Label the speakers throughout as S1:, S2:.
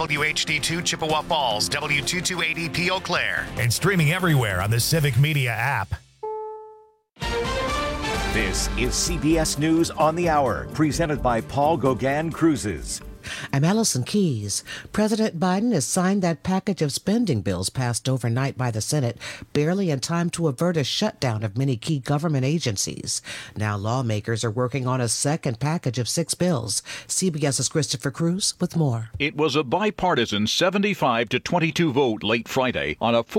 S1: WHD2 Chippewa Falls, W228EP Eau Claire.
S2: And streaming everywhere on the Civic Media app.
S3: This is CBS News on the Hour, presented by Paul Gauguin Cruises.
S4: I'm Allison Keyes. President Biden has signed that package of spending bills passed overnight by the Senate, barely in time to avert a shutdown of many key government agencies. Now lawmakers are working on a second package of 6 bills. CBS's Christopher Cruz with more.
S5: It was a bipartisan 75-22 vote late Friday on a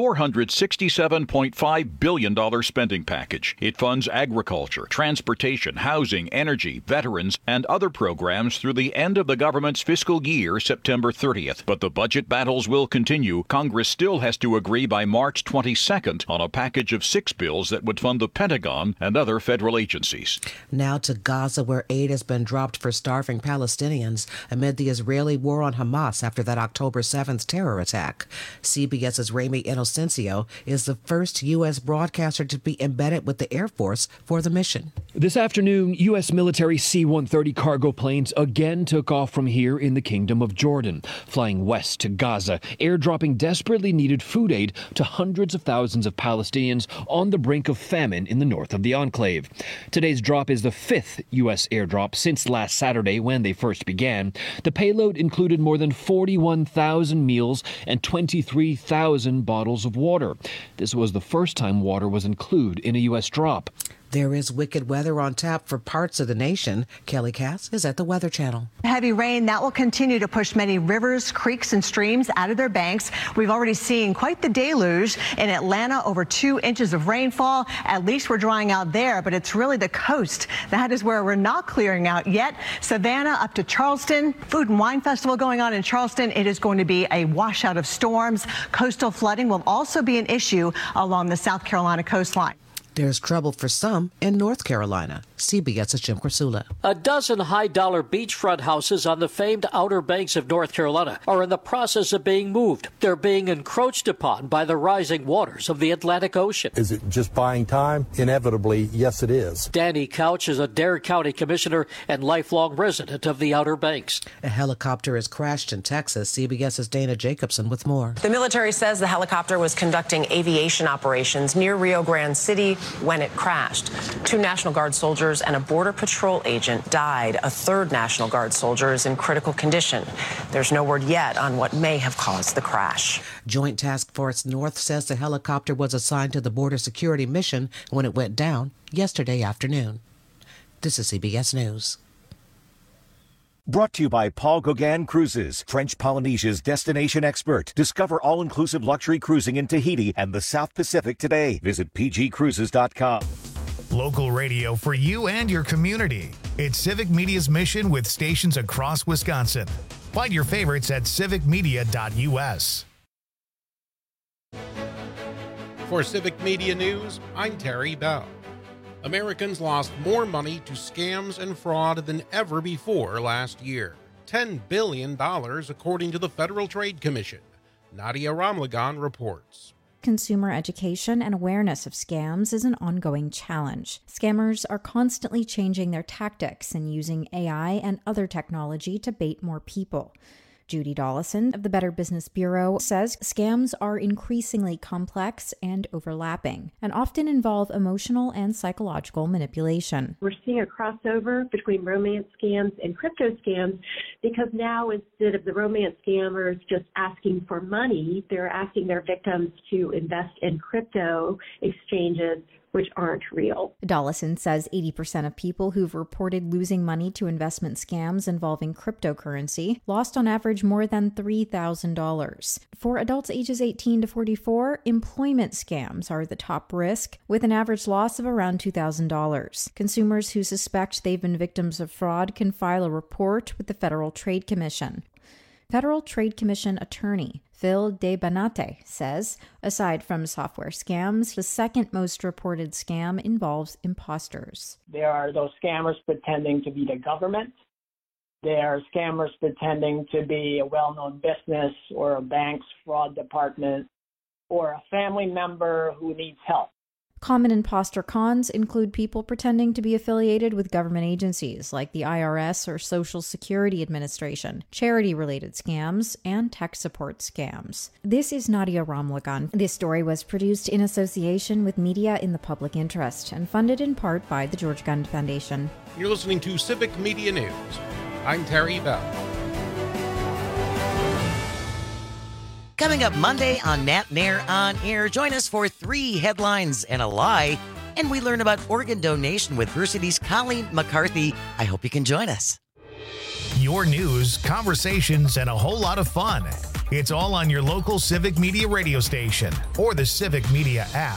S5: $467.5 billion spending package. It funds agriculture, transportation, housing, energy, veterans, and other programs through the end of the government's fiscal year, September 30th. But the budget battles will continue. Congress still has to agree by March 22nd on a package of 6 bills that would fund the Pentagon and other federal agencies.
S4: Now to Gaza, where aid has been dropped for starving Palestinians amid the Israeli war on Hamas after that October 7th terror attack. CBS's Ramy Inocencio is the first U.S. broadcaster to be embedded with the Air Force for the mission.
S6: This afternoon, U.S. military C-130 cargo planes again took off from here in the Kingdom of Jordan, flying west to Gaza, airdropping desperately needed food aid to hundreds of thousands of Palestinians on the brink of famine in the north of the enclave. Today's drop is the 5th U.S. airdrop since last Saturday when they first began. The payload included more than 41,000 meals and 23,000 bottles of water. This was the first time water was included in a U.S. drop.
S4: There is wicked weather on tap for parts of the nation. Kelly Cass is at the Weather Channel.
S7: Heavy rain that will continue to push many rivers, creeks, and streams out of their banks. We've already seen quite the deluge in Atlanta, over 2 inches of rainfall. At least we're drying out there, but it's really the coast. That is where we're not clearing out yet. Savannah up to Charleston. Food and Wine Festival going on in Charleston. It is going to be a washout of storms. Coastal flooding will also be an issue along the South Carolina coastline.
S4: There's trouble for some in North Carolina. CBS's Jim Crisula.
S8: A dozen high-dollar beachfront houses on the famed Outer Banks of North Carolina are in the process of being moved. They're being encroached upon by the rising waters of the Atlantic Ocean.
S9: Is it just buying time? Inevitably, yes, it is.
S8: Danny Couch is a Dare County commissioner and lifelong resident of the Outer Banks.
S4: A helicopter has crashed in Texas. CBS's Dana Jacobson with more.
S10: The military says the helicopter was conducting aviation operations near Rio Grande City when it crashed. 2 National Guard soldiers and a Border Patrol agent died. A 3rd National Guard soldier is in critical condition. There's no word yet on what may have caused the crash.
S4: Joint Task Force North says the helicopter was assigned to the border security mission when it went down yesterday afternoon. This is CBS News.
S3: Brought to you by Paul Gauguin Cruises, French Polynesia's destination expert. Discover all-inclusive luxury cruising in Tahiti and the South Pacific today. Visit pgcruises.com.
S2: Local radio for you and your community. It's Civic Media's mission with stations across Wisconsin. Find your favorites at civicmedia.us.
S11: For Civic Media News, I'm Terry Bell. Americans lost more money to scams and fraud than ever before last year. $10 billion, according to the Federal Trade Commission. Nadia Ramlagan reports.
S12: Consumer education and awareness of scams is an ongoing challenge. Scammers are constantly changing their tactics and using AI and other technology to bait more people. Judy Dollison of the Better Business Bureau says scams are increasingly complex and overlapping, and often involve emotional and psychological manipulation.
S13: We're seeing a crossover between romance scams and crypto scams because now instead of the romance scammers just asking for money, they're asking their victims to invest in crypto exchanges which aren't real.
S12: Dollison says 80% of people who've reported losing money to investment scams involving cryptocurrency lost on average more than $3,000. For adults ages 18 to 44, employment scams are the top risk, with an average loss of around $2,000. Consumers who suspect they've been victims of fraud can file a report with the Federal Trade Commission. Federal Trade Commission attorney Phil DeBanate says, aside from software scams, the second most reported scam involves imposters.
S14: There are those scammers pretending to be the government. There are scammers pretending to be a well-known business or a bank's fraud department or a family member who needs help.
S12: Common imposter cons include people pretending to be affiliated with government agencies like the IRS or Social Security Administration, charity-related scams, and tech support scams. This is Nadia Ramlagan. This story was produced in association with Media in the Public Interest and funded in part by the George Gund Foundation.
S11: You're listening to Civic Media News. I'm Terry Bell.
S15: Coming up Monday on Nat Nair On Air, join us for 3 headlines and a lie, and we learn about organ donation with Versity's Colleen McCarthy. I hope you can join us.
S2: Your news, conversations, and a whole lot of fun. It's all on your local Civic Media radio station or the Civic Media app.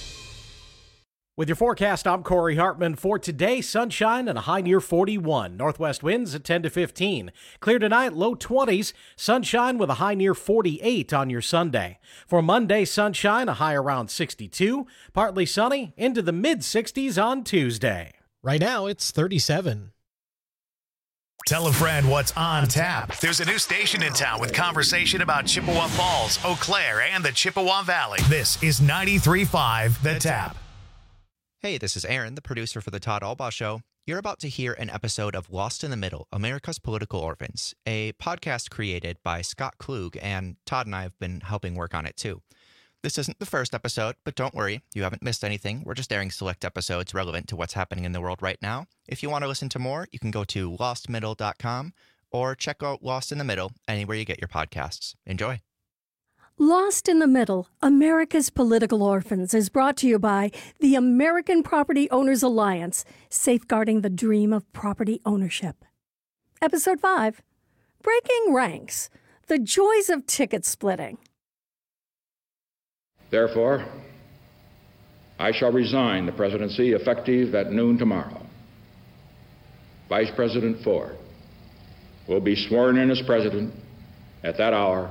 S16: With your forecast, I'm Corey Hartman. For today, sunshine and a high near 41. Northwest winds at 10 to 15. Clear tonight, low 20s. Sunshine with a high near 48 on your Sunday. For Monday, sunshine, a high around 62. Partly sunny, into the mid-60s on Tuesday.
S17: Right now, it's 37.
S2: Tell a friend what's on tap. There's a new station in town with conversation about Chippewa Falls, Eau Claire, and the Chippewa Valley. This is 93.5 The Tap.
S18: Hey, this is Aaron, the producer for The Todd Albaugh Show. You're about to hear an episode of Lost in the Middle, America's Political Orphans, a podcast created by Scott Klug, and Todd and I have been helping work on it too. This isn't the first episode, but don't worry, you haven't missed anything. We're just airing select episodes relevant to what's happening in the world right now. If you want to listen to more, you can go to lostmiddle.com or check out Lost in the Middle anywhere you get your podcasts. Enjoy.
S19: Lost in the Middle, America's Political Orphans is brought to you by the American Property Owners Alliance, safeguarding the dream of property ownership. Episode 5, Breaking Ranks, the Joys of Ticket Splitting.
S20: Therefore, I shall resign the presidency effective at noon tomorrow. Vice President Ford will be sworn in as president at that hour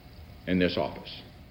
S20: in this office.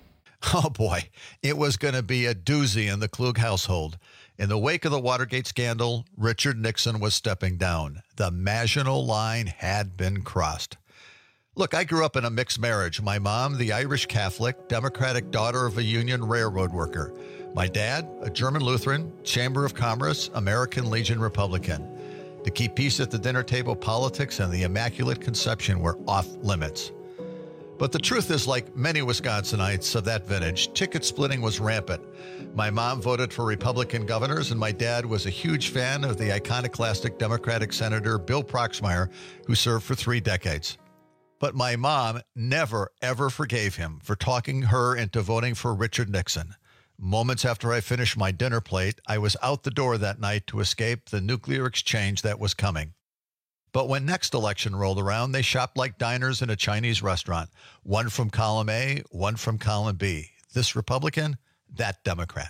S21: Oh boy, it was going to be a doozy in the Klug household. In the wake of the Watergate scandal, Richard Nixon was stepping down. The Maginot Line had been crossed. Look, I grew up in a mixed marriage. My mom, the Irish Catholic, Democratic daughter of a union railroad worker. My dad, a German Lutheran, Chamber of Commerce, American Legion Republican. To keep peace at the dinner table, politics and the Immaculate Conception were off limits. But the truth is, like many Wisconsinites of that vintage, ticket splitting was rampant. My mom voted for Republican governors, and my dad was a huge fan of the iconoclastic Democratic Senator Bill Proxmire, who served for 3 decades. But my mom never, ever forgave him for talking her into voting for Richard Nixon. Moments after I finished my dinner plate, I was out the door that night to escape the nuclear exchange that was coming. But when next election rolled around, they shopped like diners in a Chinese restaurant. One from column A, one from column B. This Republican, that Democrat.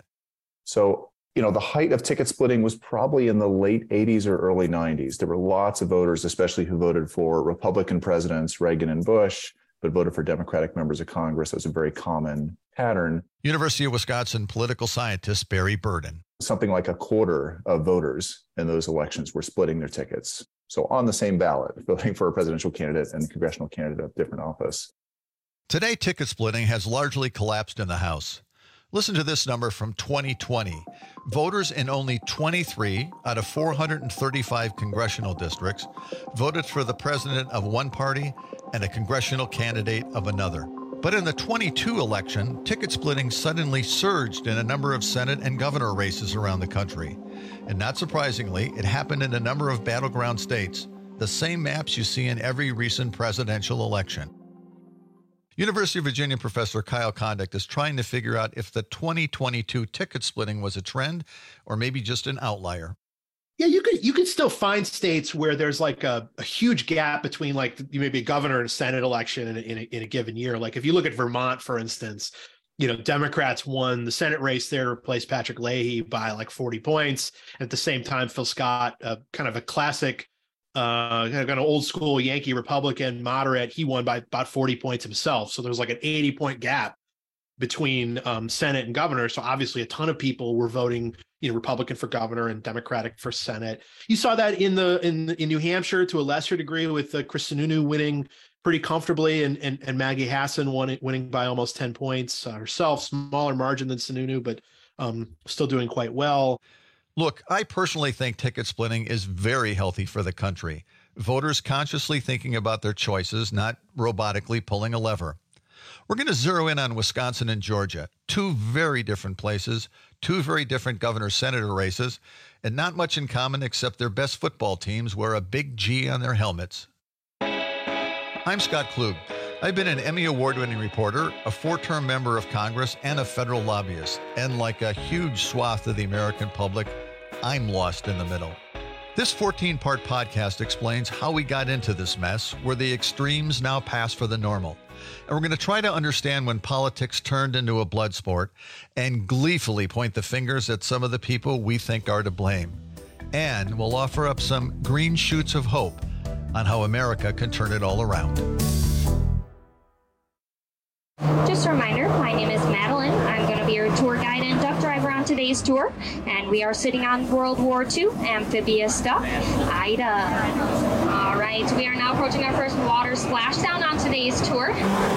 S22: So, the height of ticket splitting was probably in the late 80s or early 90s. There were lots of voters, especially who voted for Republican presidents, Reagan and Bush, but voted for Democratic members of Congress. That was a very common pattern.
S21: University of Wisconsin political scientist Barry Burden.
S22: Something like a quarter of voters in those elections were splitting their tickets. So on the same ballot, voting for a presidential candidate and a congressional candidate of different office.
S21: Today, ticket splitting has largely collapsed in the House. Listen to this number from 2020. Voters in only 23 out of 435 congressional districts voted for the president of one party and a congressional candidate of another. But in the 22 election, ticket splitting suddenly surged in a number of Senate and governor races around the country. And not surprisingly, it happened in a number of battleground states, the same maps you see in every recent presidential election. University of Virginia professor Kyle Condict is trying to figure out if the 2022 ticket splitting was a trend or maybe just an outlier.
S23: Yeah, you could still find states where there's like a huge gap between like maybe a governor and Senate election in a given year. Like if you look at Vermont, for instance, Democrats won the Senate race there to replace Patrick Leahy by like 40 points. At the same time, Phil Scott, kind of a classic, kind of old school Yankee Republican moderate, he won by about 40 points himself. So there's like an 80-point gap between Senate and governor. So obviously a ton of people were voting, Republican for governor and Democratic for Senate. You saw that in New Hampshire to a lesser degree with Chris Sununu winning pretty comfortably and Maggie Hassan winning by almost 10 points herself, smaller margin than Sununu, but still doing quite well.
S21: Look, I personally think ticket splitting is very healthy for the country. Voters consciously thinking about their choices, not robotically pulling a lever. We're going to zero in on Wisconsin and Georgia, two very different places, two very different governor-senator races, and not much in common except their best football teams wear a big G on their helmets. I'm Scott Klug. I've been an Emmy Award-winning reporter, a 4-term member of Congress, and a federal lobbyist. And like a huge swath of the American public, I'm lost in the middle. This 14-part podcast explains how we got into this mess where the extremes now pass for the normal. And we're going to try to understand when politics turned into a blood sport and gleefully point the fingers at some of the people we think are to blame. And we'll offer up some green shoots of hope on how America can turn it all around.
S1: Just a reminder, my name is Madeline. I'm going to be your tour guide and duck driver on today's tour. And we are sitting on World War II amphibious duck, Ida. All right, we are now approaching our first water splashdown on today's tour.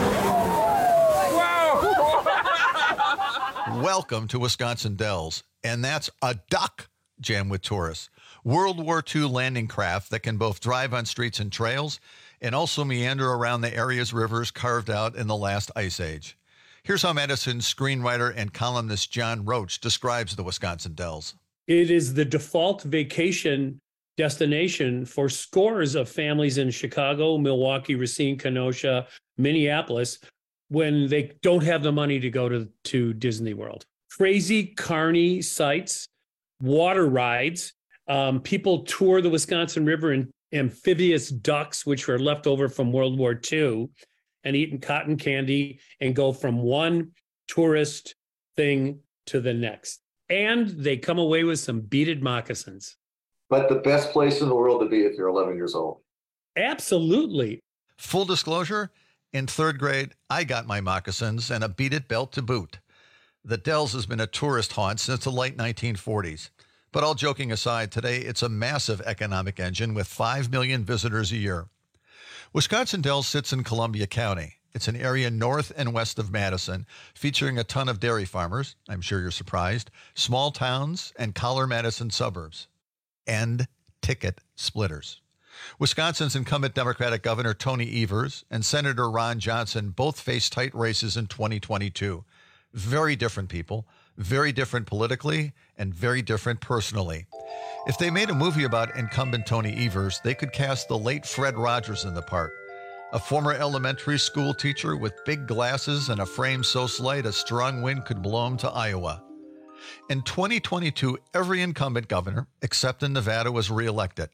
S21: Welcome to Wisconsin Dells, and that's a duck jammed with tourists. World War II landing craft that can both drive on streets and trails and also meander around the area's rivers carved out in the last ice age. Here's how Madison's screenwriter and columnist John Roach describes the Wisconsin Dells.
S5: It is the default vacation destination for scores of families in Chicago, Milwaukee, Racine, Kenosha, Minneapolis, when they don't have the money to go to Disney World. Crazy carny sights, water rides. People tour the Wisconsin River in amphibious ducks, which were left over from World War II, and eating cotton candy and go from one tourist thing to the next. And they come away with some beaded moccasins.
S21: But the best place in the world to be if you're 11 years old.
S5: Absolutely.
S21: Full disclosure, in 3rd grade, I got my moccasins and a beaded belt to boot. The Dells has been a tourist haunt since the late 1940s. But all joking aside, today it's a massive economic engine with 5 million visitors a year. Wisconsin Dells sits in Columbia County. It's an area north and west of Madison, featuring a ton of dairy farmers, I'm sure you're surprised, small towns, and Collar-Madison suburbs. And ticket splitters. Wisconsin's incumbent Democratic Governor Tony Evers and Senator Ron Johnson both face tight races in 2022. Very different people, very different politically, and very different personally. If they made a movie about incumbent Tony Evers, they could cast the late Fred Rogers in the part. A former elementary school teacher with big glasses and a frame so slight a strong wind could blow him to Iowa. In 2022, every incumbent governor, except in Nevada, was reelected.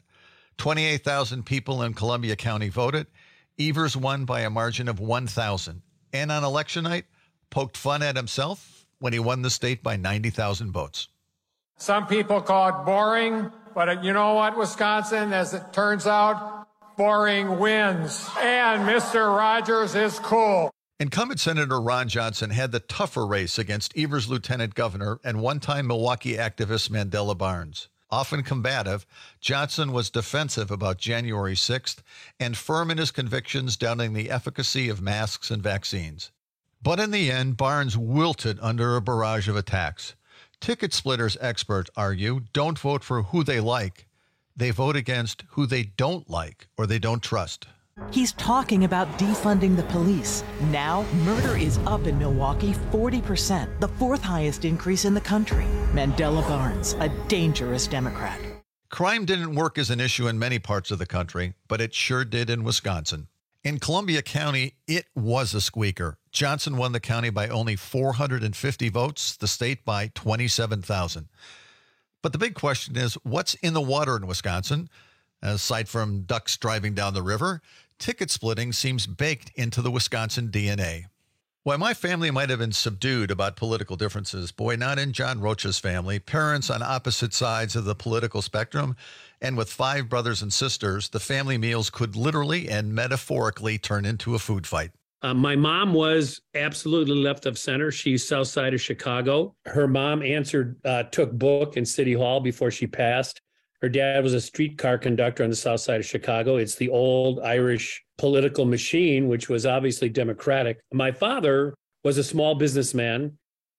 S21: 28,000 people in Columbia County voted. Evers won by a margin of 1,000. And on election night, poked fun at himself when he won the state by 90,000 votes.
S6: Some people call it boring, but you know what, Wisconsin, as it turns out, boring wins. And Mr. Rogers is cool.
S21: Incumbent Senator Ron Johnson had the tougher race against Evers' lieutenant governor and one-time Milwaukee activist Mandela Barnes. Often combative, Johnson was defensive about January 6th and firm in his convictions, doubting the efficacy of masks and vaccines. But in the end, Barnes wilted under a barrage of attacks. Ticket splitters experts argue don't vote for who they like. They vote against who they don't like or they don't trust.
S24: He's talking about defunding the police. Now, murder is up in Milwaukee 40%, the 4th highest increase in the country. Mandela Barnes, a dangerous Democrat.
S21: Crime didn't work as an issue in many parts of the country, but it sure did in Wisconsin. In Columbia County, it was a squeaker. Johnson won the county by only 450 votes, the state by 27,000. But the big question is, what's in the water in Wisconsin? Aside from ducks driving down the river, ticket splitting seems baked into the Wisconsin DNA. While my family might have been subdued about political differences, boy, not in John Roach's family. Parents on opposite sides of the political spectrum, and with 5 brothers and sisters, the family meals could literally and metaphorically turn into a food fight.
S5: My mom was absolutely left of center. She's south side of Chicago. Her mom took book in City Hall before she passed. Her dad was a streetcar conductor on the south side of Chicago. It's the old Irish political machine, which was obviously Democratic. My father was a small businessman.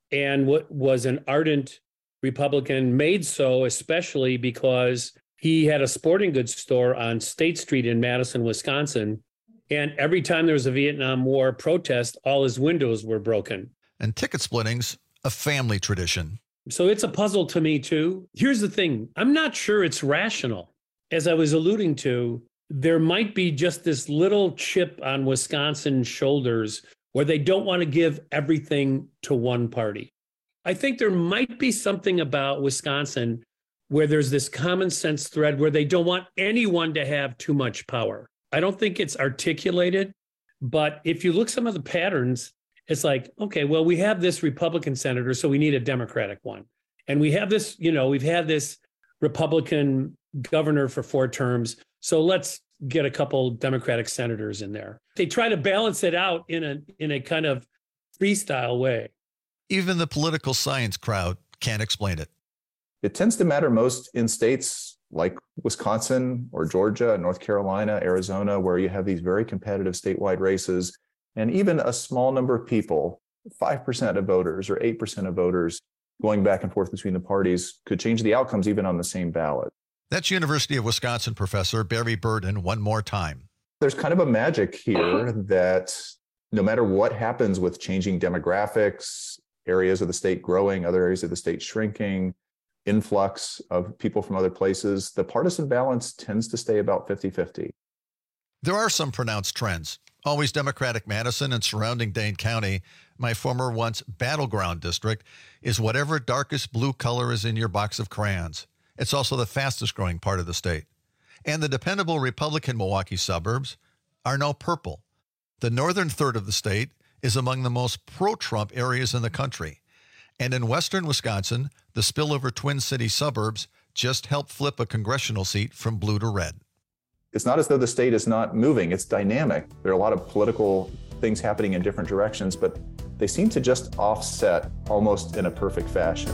S5: and what was an ardent Republican, made so especially because he had a sporting goods store on State Street in Madison, Wisconsin. And every time there was a Vietnam War protest, all his windows were broken.
S21: And ticket splitting's a family tradition.
S5: So it's a puzzle to me, too. Here's the thing. I'm not sure it's rational. As I was alluding to, there might be just this little chip on Wisconsin's shoulders where they don't want to give everything to one party. I think there might be something about Wisconsin where there's this common sense thread where they don't want anyone to have too much power. I don't think it's articulated, but if you look some of the patterns, it's like, okay, well, we have this Republican senator, so we need a Democratic one. And we have this, we've had this Republican governor for 4 terms, so let's get a couple Democratic senators in there. They try to balance it out in a kind of freestyle way.
S21: Even the political science crowd can't explain it.
S22: It tends to matter most in states like Wisconsin or Georgia, North Carolina, Arizona, where you have these very competitive statewide races. And even a small number of people, 5% of voters or 8% of voters going back and forth between the parties could change the outcomes even on the same ballot.
S21: That's University of Wisconsin professor Barry Burden one more time.
S22: There's kind of a magic here that no matter what happens with changing demographics, areas of the state growing, other areas of the state shrinking, influx of people from other places, the partisan balance tends to stay about 50-50.
S21: There are some pronounced trends. Always Democratic Madison and surrounding Dane County, my former once battleground district, is whatever darkest blue color is in your box of crayons. It's also the fastest growing part of the state. And the dependable Republican Milwaukee suburbs are now purple. The northern third of the state is among the most pro-Trump areas in the country. And in western Wisconsin, the spillover Twin City suburbs just helped flip a congressional seat from blue to red.
S22: It's not as though the state is not moving. It's dynamic. There are a lot of political things happening in different directions, but they seem to just offset almost in a perfect fashion.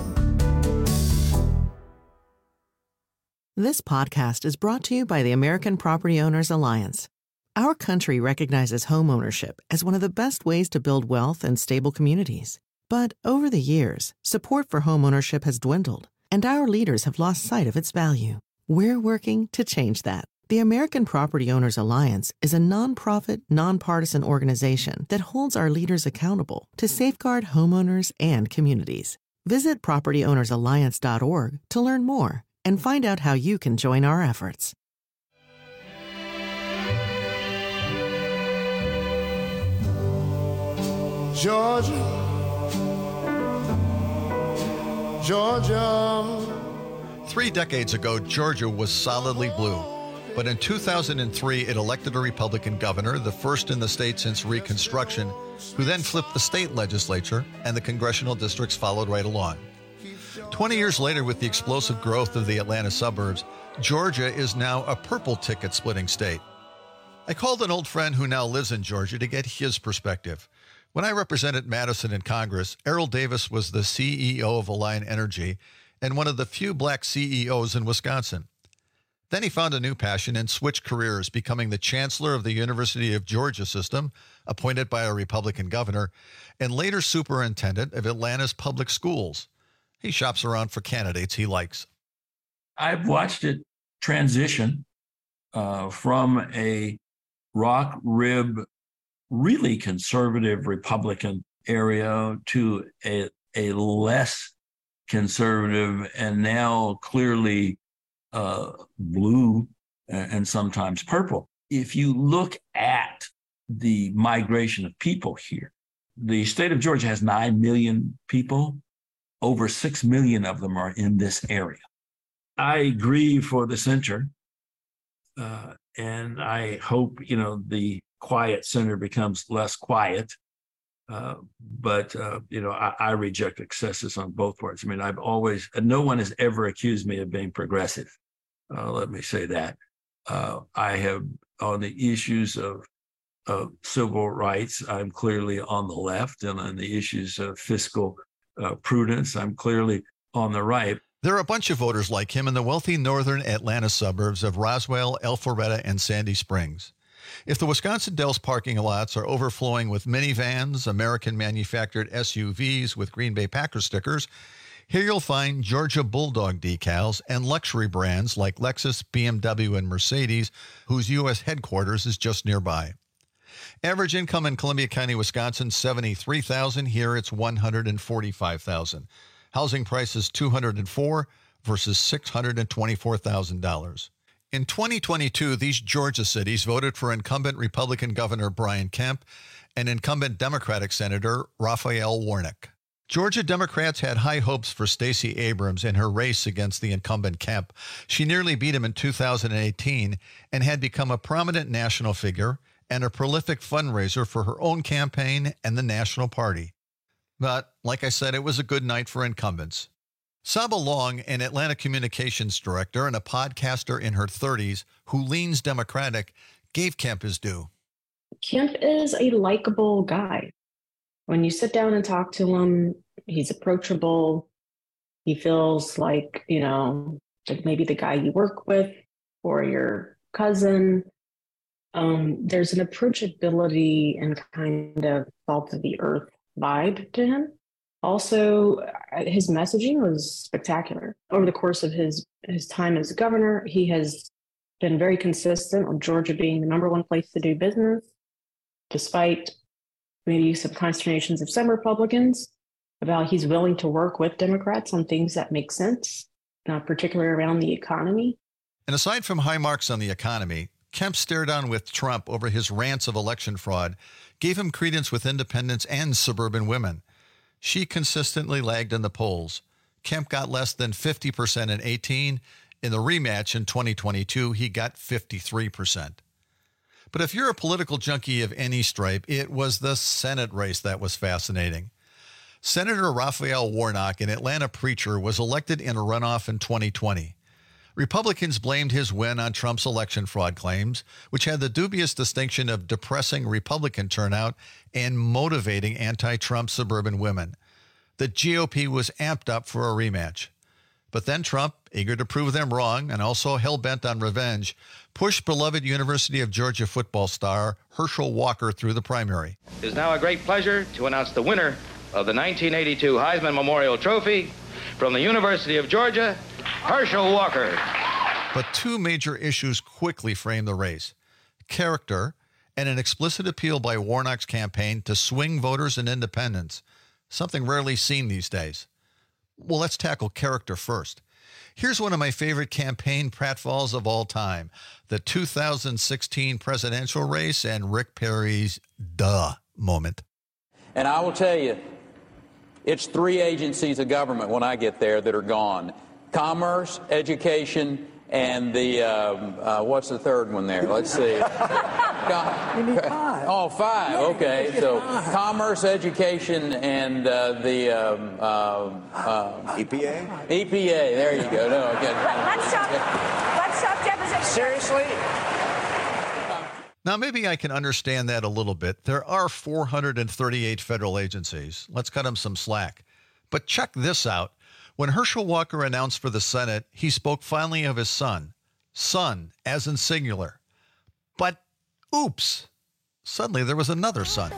S7: This podcast is brought to you by the American Property Owners Alliance. Our country recognizes homeownership as one of the best ways to build wealth and stable communities. But over the years, support for homeownership has dwindled, and our leaders have lost sight of its value. We're working to change that. The American Property Owners Alliance is a nonprofit, nonpartisan organization that holds our leaders accountable to safeguard homeowners and communities. Visit propertyownersalliance.org to learn more and find out how you can join our efforts.
S8: Georgia, Georgia.
S21: 3 decades ago, Georgia was solidly blue. But in 2003, it elected a Republican governor, the first in the state since Reconstruction, who then flipped the state legislature, and the congressional districts followed right along. 20 years later, with the explosive growth of the Atlanta suburbs, Georgia is now a purple ticket splitting state. I called an old friend who now lives in Georgia to get his perspective. When I represented Madison in Congress, Errol Davis was the CEO of Alliant Energy and one of the few black CEOs in Wisconsin. Then he found a new passion and switched careers, becoming the chancellor of the University of Georgia system, appointed by a Republican governor, and later superintendent of Atlanta's public schools. He shops around for candidates he likes.
S9: I've watched it transition from a rock rib, really conservative Republican area to a less conservative and now clearly blue and sometimes purple. If you look at the migration of people here, the state of Georgia has 9 million people. Over 6 million of them are in this area. I grieve for the center, and I hope, the quiet center becomes less quiet. But I reject excesses on both parts. I mean, no one has ever accused me of being progressive. Let me say that. I have, on the issues of civil rights, I'm clearly on the left, and on the issues of fiscal prudence, I'm clearly on the right.
S21: There are a bunch of voters like him in the wealthy northern Atlanta suburbs of Roswell, Alpharetta, and Sandy Springs. If the Wisconsin Dells parking lots are overflowing with minivans, American-manufactured SUVs with Green Bay Packers stickers, here you'll find Georgia Bulldog decals and luxury brands like Lexus, BMW, and Mercedes, whose U.S. headquarters is just nearby. Average income in Columbia County, Wisconsin, $73,000. Here it's $145,000. Housing prices $204,000 versus $624,000. In 2022, these Georgia cities voted for incumbent Republican Governor Brian Kemp and incumbent Democratic Senator Raphael Warnock. Georgia Democrats had high hopes for Stacey Abrams in her race against the incumbent Kemp. She nearly beat him in 2018 and had become a prominent national figure and a prolific fundraiser for her own campaign and the national party. But, like I said, it was a good night for incumbents. Saba Long, an Atlanta communications director and a podcaster in her 30s who leans Democratic, gave Kemp his due.
S3: Kemp is a likable guy. When you sit down and talk to him, he's approachable. He feels like, like maybe the guy you work with or your cousin. There's an approachability and kind of salt of the earth vibe to him. Also, his messaging was spectacular. Over the course of his time as governor, he has been very consistent on Georgia being the number one place to do business, despite maybe some consternations of some Republicans about he's willing to work with Democrats on things that make sense, particularly around the economy.
S21: And aside from high marks on the economy, Kemp stared on with Trump over his rants of election fraud, gave him credence with independents and suburban women. She consistently lagged in the polls. Kemp got less than 50% in 18. In the rematch in 2022, he got 53%. But if you're a political junkie of any stripe, it was the Senate race that was fascinating. Senator Raphael Warnock, an Atlanta preacher, was elected in a runoff in 2020. Republicans blamed his win on Trump's election fraud claims, which had the dubious distinction of depressing Republican turnout and motivating anti-Trump suburban women. The GOP was amped up for a rematch. But then Trump, eager to prove them wrong and also hell-bent on revenge, pushed beloved University of Georgia football star Herschel Walker through the primary.
S4: It is now a great pleasure to announce the winner of the 1982 Heisman Memorial Trophy from the University of Georgia, Herschel Walker.
S21: But two major issues quickly framed the race: character and an explicit appeal by Warnock's campaign to swing voters and independents, something rarely seen these days. Well, let's tackle character first. Here's one of my favorite campaign pratfalls of all time: the 2016 presidential race and Rick Perry's duh moment.
S8: And I will tell you, it's three agencies of government when I get there that are gone: commerce, education, and the, what's the third one there? Let's see.
S10: You need five.
S8: Oh, five. Okay. So commerce, education, and the
S10: EPA?
S8: EPA. There you go. No, okay.
S10: Let's stop deposition. Seriously?
S21: Now, maybe I can understand that a little bit. There are 438 federal agencies. Let's cut them some slack. But check this out. When Herschel Walker announced for the Senate, he spoke finally of his son. Son, as in singular. But, oops, suddenly there was another son.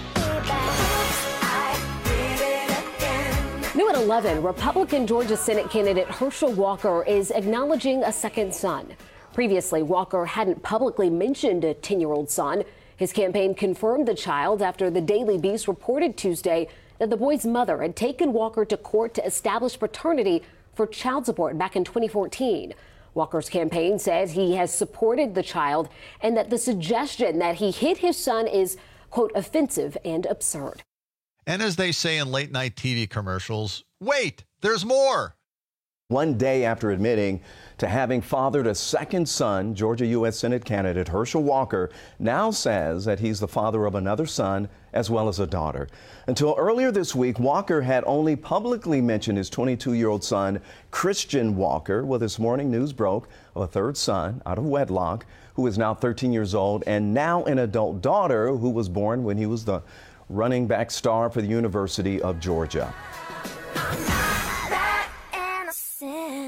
S25: New at 11, Republican Georgia Senate candidate Herschel Walker is acknowledging a second son. Previously, Walker hadn't publicly mentioned a 10-year-old son. His campaign confirmed the child after the Daily Beast reported Tuesday that the boy's mother had taken Walker to court to establish paternity for child support back in 2014. Walker's campaign says he has supported the child and that the suggestion that he hit his son is, quote, offensive and absurd.
S21: And as they say in late-night TV commercials, wait, there's more.
S26: One day after admitting to having fathered a second son, Georgia U.S. Senate candidate Herschel Walker now says that he's the father of another son as well as a daughter. Until earlier this week, Walker had only publicly mentioned his 22-year-old son, Christian Walker. Well, this morning news broke of a third son out of wedlock who is now 13 years old and now an adult daughter who was born when he was the running back star for the University of Georgia.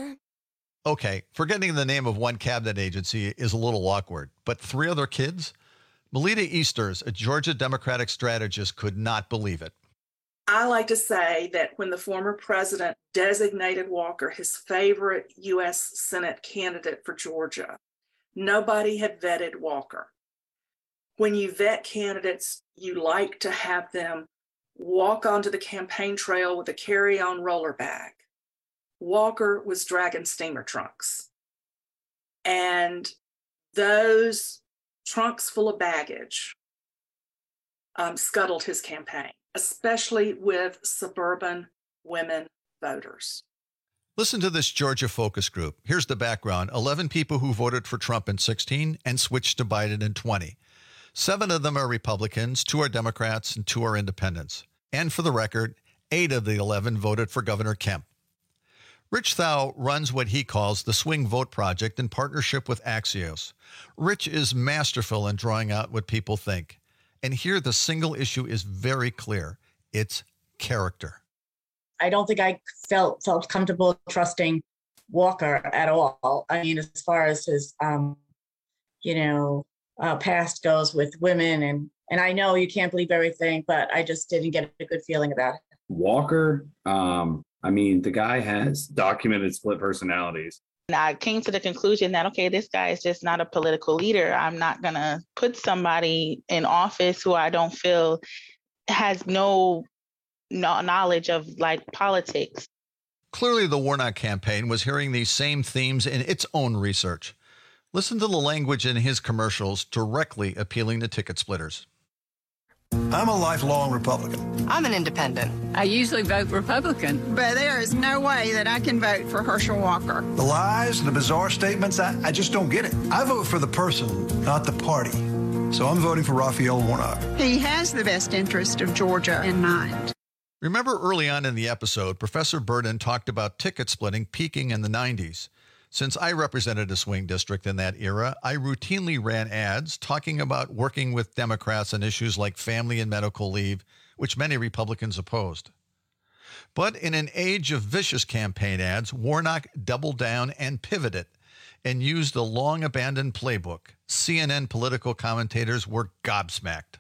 S21: Okay, forgetting the name of one cabinet agency is a little awkward, but three other kids? Melita Easters, a Georgia Democratic strategist, could not believe it.
S11: I like to say that when the former president designated Walker his favorite U.S. Senate candidate for Georgia, nobody had vetted Walker. When you vet candidates, you like to have them walk onto the campaign trail with a carry-on roller bag. Walker was dragging steamer trunks. And those trunks full of baggage scuttled his campaign, especially with suburban women voters.
S21: Listen to this Georgia focus group. Here's the background. 11 people who voted for Trump in 2016 and switched to Biden in 2020. 7 of them are Republicans, 2 are Democrats, and 2 are independents. And for the record, 8 of the 11 voted for Governor Kemp. Rich Thau runs what he calls the Swing Vote Project in partnership with Axios. Rich is masterful in drawing out what people think. And here the single issue is very clear. It's character.
S12: I don't think I felt comfortable trusting Walker at all. I mean, as far as his, past goes with women. And I know you can't believe everything, but I just didn't get a good feeling about it.
S13: Walker, the guy has documented split personalities.
S14: I came to the conclusion that, okay, this guy is just not a political leader. I'm not going to put somebody in office who I don't feel has no knowledge of politics.
S21: Clearly, the Warnock campaign was hearing these same themes in its own research. Listen to the language in his commercials directly appealing to ticket splitters.
S15: I'm a lifelong Republican.
S16: I'm an independent. I usually vote Republican, but there is no way that I can vote for Herschel Walker.
S15: The lies and the bizarre statements, I just don't get it. I vote for the person, not the party. So I'm voting for Raphael Warnock.
S16: He has the best interest of Georgia in mind.
S21: Remember early on in the episode, Professor Burden talked about ticket splitting peaking in the 90s. Since I represented a swing district in that era, I routinely ran ads talking about working with Democrats on issues like family and medical leave, which many Republicans opposed. But in an age of vicious campaign ads, Warnock doubled down and pivoted and used a long-abandoned playbook. CNN political commentators were gobsmacked.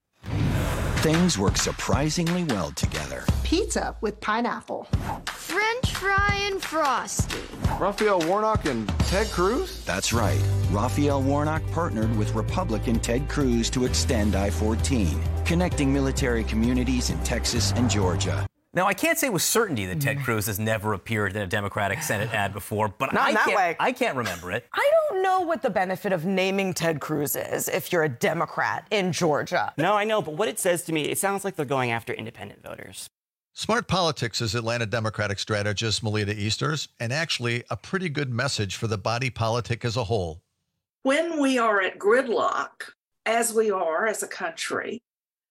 S27: Things work surprisingly well together.
S28: Pizza with pineapple.
S29: French fry and frosty.
S27: Raphael Warnock and Ted Cruz? That's right. Raphael Warnock partnered with Republican Ted Cruz to extend I-14, connecting military communities in Texas and Georgia.
S30: Now, I can't say with certainty that Ted Cruz has never appeared in a Democratic Senate ad before, but I can't remember it.
S31: I don't know what the benefit of naming Ted Cruz is if you're a Democrat in Georgia.
S32: No, I know, but what it says to me, it sounds like they're going after independent voters.
S21: Smart Politics is Atlanta Democratic strategist Melita Easters, and actually a pretty good message for the body politic as a whole.
S11: When we are at gridlock, as we are as a country,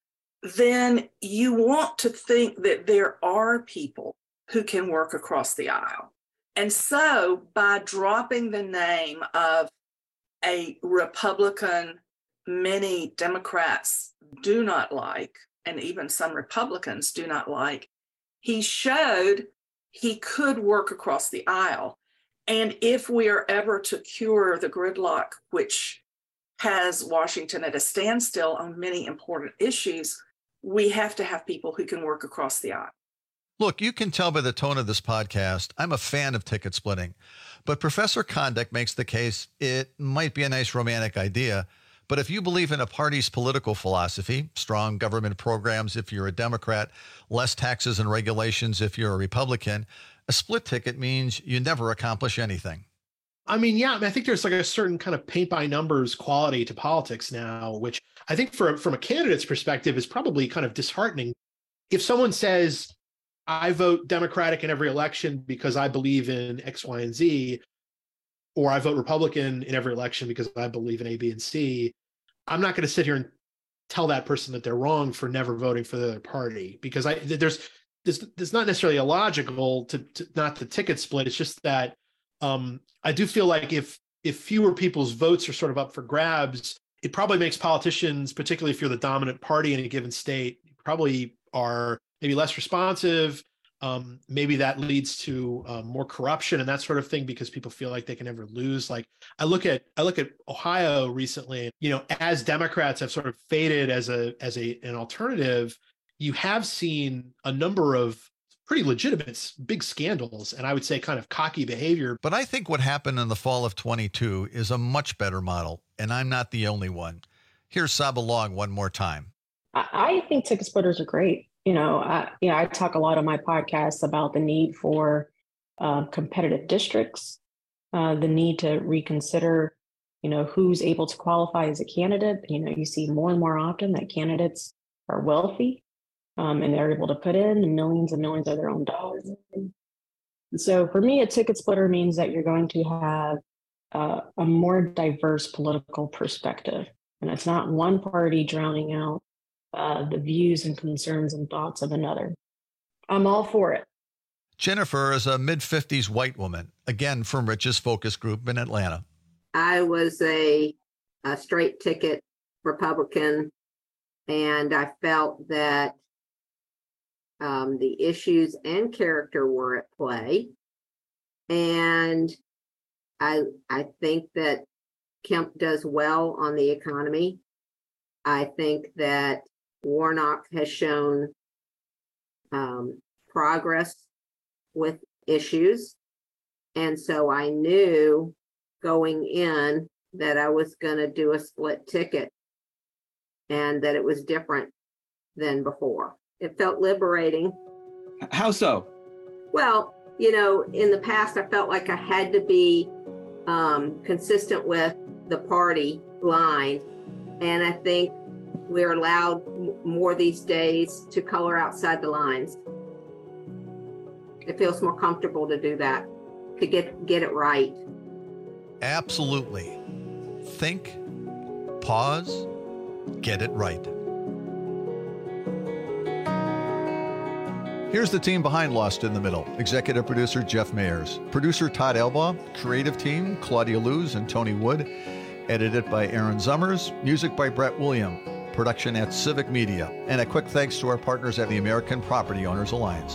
S11: then you want to think that there are people who can work across the aisle. And so by dropping the name of a Republican many Democrats do not like, and even some Republicans do not like, he showed he could work across the aisle. And if we are ever to cure the gridlock, which has Washington at a standstill on many important issues, we have to have people who can work across the aisle.
S21: Look, you can tell by the tone of this podcast, I'm a fan of ticket splitting, but Professor Kondik makes the case it might be a nice romantic idea, but if you believe in a party's political philosophy, strong government programs if you're a Democrat, less taxes and regulations if you're a Republican, a split ticket means you never accomplish anything.
S23: I think there's like a certain kind of paint by numbers quality to politics now, which I think from a candidate's perspective is probably kind of disheartening. If someone says, I vote Democratic in every election because I believe in X, Y, and Z, or I vote Republican in every election because I believe in A, B, and C, I'm not going to sit here and tell that person that they're wrong for never voting for the other party, because there's not necessarily a logical to not the ticket split. It's just that I do feel like if fewer people's votes are sort of up for grabs, it probably makes politicians, particularly if you're the dominant party in a given state, you probably are maybe less responsive, Maybe that leads to more corruption and that sort of thing because people feel like they can never lose. Like I look at Ohio recently, as Democrats have sort of faded as an alternative, you have seen a number of pretty legitimate big scandals and I would say kind of cocky behavior.
S21: But I think what happened in the fall of 22 is a much better model, and I'm not the only one. Here's Saba Long one more time.
S3: I think ticket splitters are great. I talk a lot on my podcast about the need for competitive districts, the need to reconsider, who's able to qualify as a candidate. You see more and more often that candidates are wealthy. And they're able to put in millions and millions of their own dollars. So for me, a ticket splitter means that you're going to have a more diverse political perspective. And it's not one party drowning out the views and concerns and thoughts of another. I'm all for it.
S21: Jennifer is a mid-50s white woman, again from Rich's focus group in Atlanta.
S1: I was a straight ticket Republican, and I felt that the issues and character were at play. And I think that Kemp does well on the economy. I think that Warnock has shown progress with issues. And so I knew going in that I was going to do a split ticket and that it was different than before. It felt liberating.
S2: How so?
S1: Well, in the past, I felt like I had to be consistent with the party line. And I think we're allowed more these days to color outside the lines. It feels more comfortable to do that, to get it right.
S21: Absolutely. Think, pause, get it right. Here's the team behind Lost in the Middle. Executive producer Jeff Mayers. Producer Todd Elbaugh. Creative team Claudia Luz and Tony Wood. Edited by Aaron Zummers. Music by Brett William. Production at Civic Media. And a quick thanks to our partners at the American Property Owners Alliance.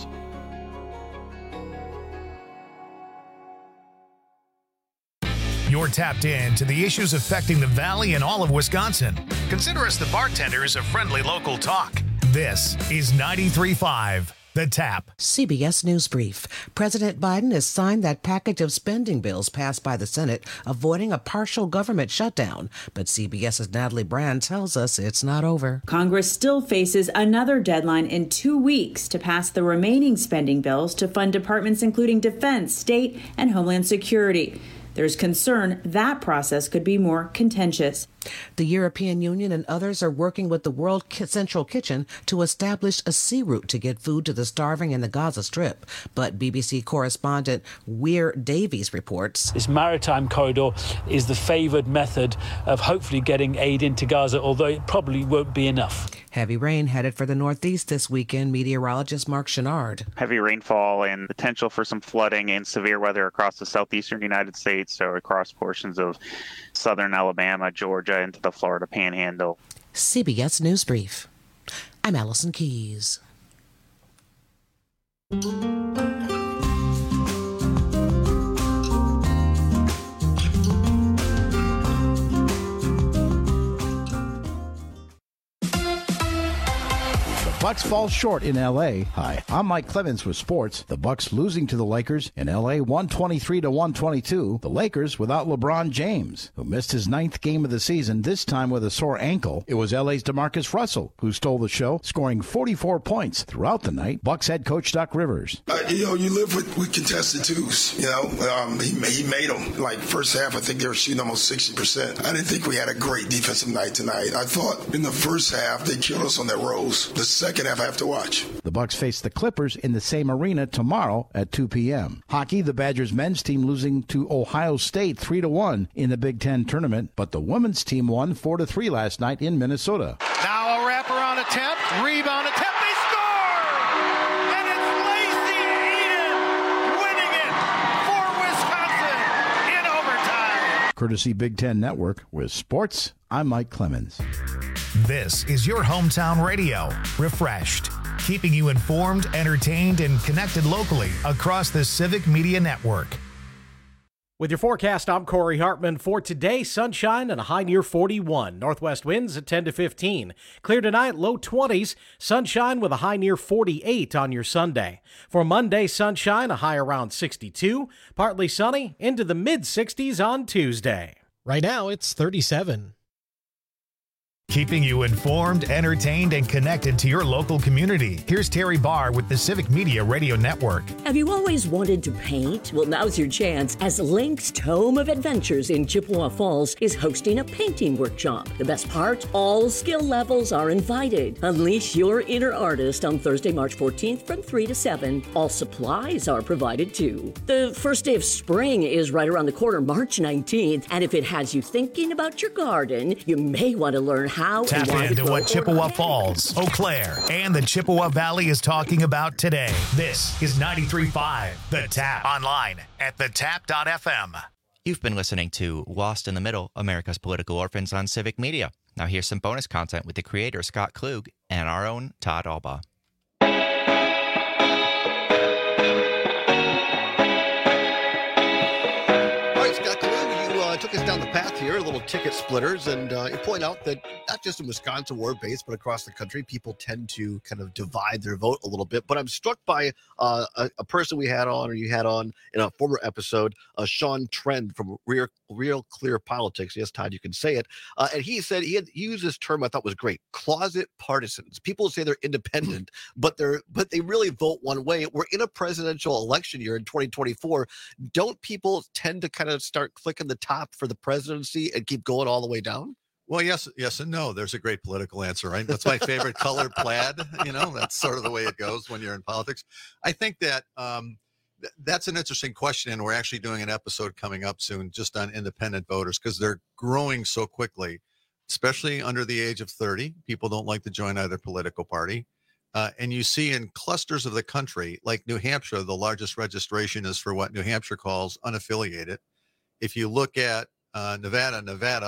S5: You're tapped in to the issues affecting the Valley and all of Wisconsin. Consider us the bartenders of friendly local talk. This is 93.5. The Tap.
S6: CBS News Brief. President Biden has signed that package of spending bills passed by the Senate, avoiding a partial government shutdown. But CBS's Natalie Brand tells us it's not over.
S7: Congress still faces another deadline in 2 weeks to pass the remaining spending bills to fund departments including Defense, State, and Homeland Security. There's concern that process could be more contentious.
S6: The European Union and others are working with the World Central Kitchen to establish a sea route to get food to the starving in the Gaza Strip. But BBC correspondent Weir Davies reports.
S9: This maritime corridor is the favoured method of hopefully getting aid into Gaza, although it probably won't be enough.
S6: Heavy rain headed for the Northeast this weekend, meteorologist Mark Chenard.
S17: Heavy rainfall and potential for some flooding and severe weather across the southeastern United States, so across portions of southern Alabama, Georgia, into the Florida Panhandle.
S6: CBS News Brief. I'm Allison Keyes.
S18: Bucks fall short in L.A. Hi, I'm Mike Clemens with sports. The Bucks losing to the Lakers in L.A. 123-122. The Lakers without LeBron James, who missed his 9th game of the season, this time with a sore ankle. It was L.A.'s DeMarcus Russell who stole the show, scoring 44 points throughout the night. Bucks head coach Doc Rivers.
S19: You live with contested twos. He made them. Like first half, I think they were shooting almost 60%. I didn't think we had a great defensive night tonight. I thought in the first half they killed us on that Rose. The second half I have to watch.
S18: The Bucks face the Clippers in the same arena tomorrow at 2 p.m. Hockey, the Badgers men's team losing to Ohio State 3-1 in the Big Ten tournament, but the women's team won 4-3 last night in Minnesota.
S20: Now a wraparound attempt, rebound attempt, they score! And it's Lacey Eden winning it for Wisconsin in overtime.
S18: Courtesy Big Ten Network. With sports, I'm Mike Clemens.
S5: This is your hometown radio, refreshed. keeping you informed, entertained, and connected locally across the Civic Media Network.
S2: With your forecast, I'm Corey Hartman. For today, sunshine and a high near 41. Northwest winds at 10 to 15. Clear tonight, low 20s. Sunshine with a high near 48 on your Sunday. For Monday, sunshine, a high around 62. Partly sunny, into the mid-60s on Tuesday.
S4: Right now, it's 37.
S5: Keeping you informed, entertained, and connected to your local community. Here's Terry Barr with the Civic Media Radio Network.
S8: Have you always wanted to paint? Well, now's your chance, as Link's Tome of Adventures in Chippewa Falls is hosting a painting workshop. The best part? All skill levels are invited. Unleash your inner artist on Thursday, March 14th from 3 to 7. All supplies are provided too. The first day of spring is right around the corner, March 19th, and if it has you thinking about your garden, you may want to learn how
S5: Tap into what Chippewa Falls, Eau Claire, and the Chippewa Valley is talking about today. This is 93.5 The Tap. Online at thetap.fm.
S10: You've been listening to Lost in the Middle, America's Political Orphans on Civic Media. Now here's some bonus content with the creator, Scott Klug, and our own Todd Albaugh.
S12: Took us down the path here, a little ticket splitters, and you point out that not just in Wisconsin where based, but across the country, people tend to kind of divide their vote a little bit. But I'm struck by a person we had on, or you had on in a former episode, Sean Trend from Real Clear Politics. Yes, Todd, you can say it. And he said he used this term I thought was great: closet partisans. People say they're independent, but they really vote one way. We're in a presidential election year in 2024. Don't people tend to kind of start clicking the top for the presidency and keep going all the way down?
S21: Well, yes and no. There's a great political answer, right? That's my favorite color, plaid. That's sort of the way it goes when you're in politics. I think that that's an interesting question, and we're actually doing an episode coming up soon just on independent voters, because they're growing so quickly, especially under the age of 30. People don't like to join either political party. And you see in clusters of the country, like New Hampshire, the largest registration is for what New Hampshire calls unaffiliated. If you look at Nevada,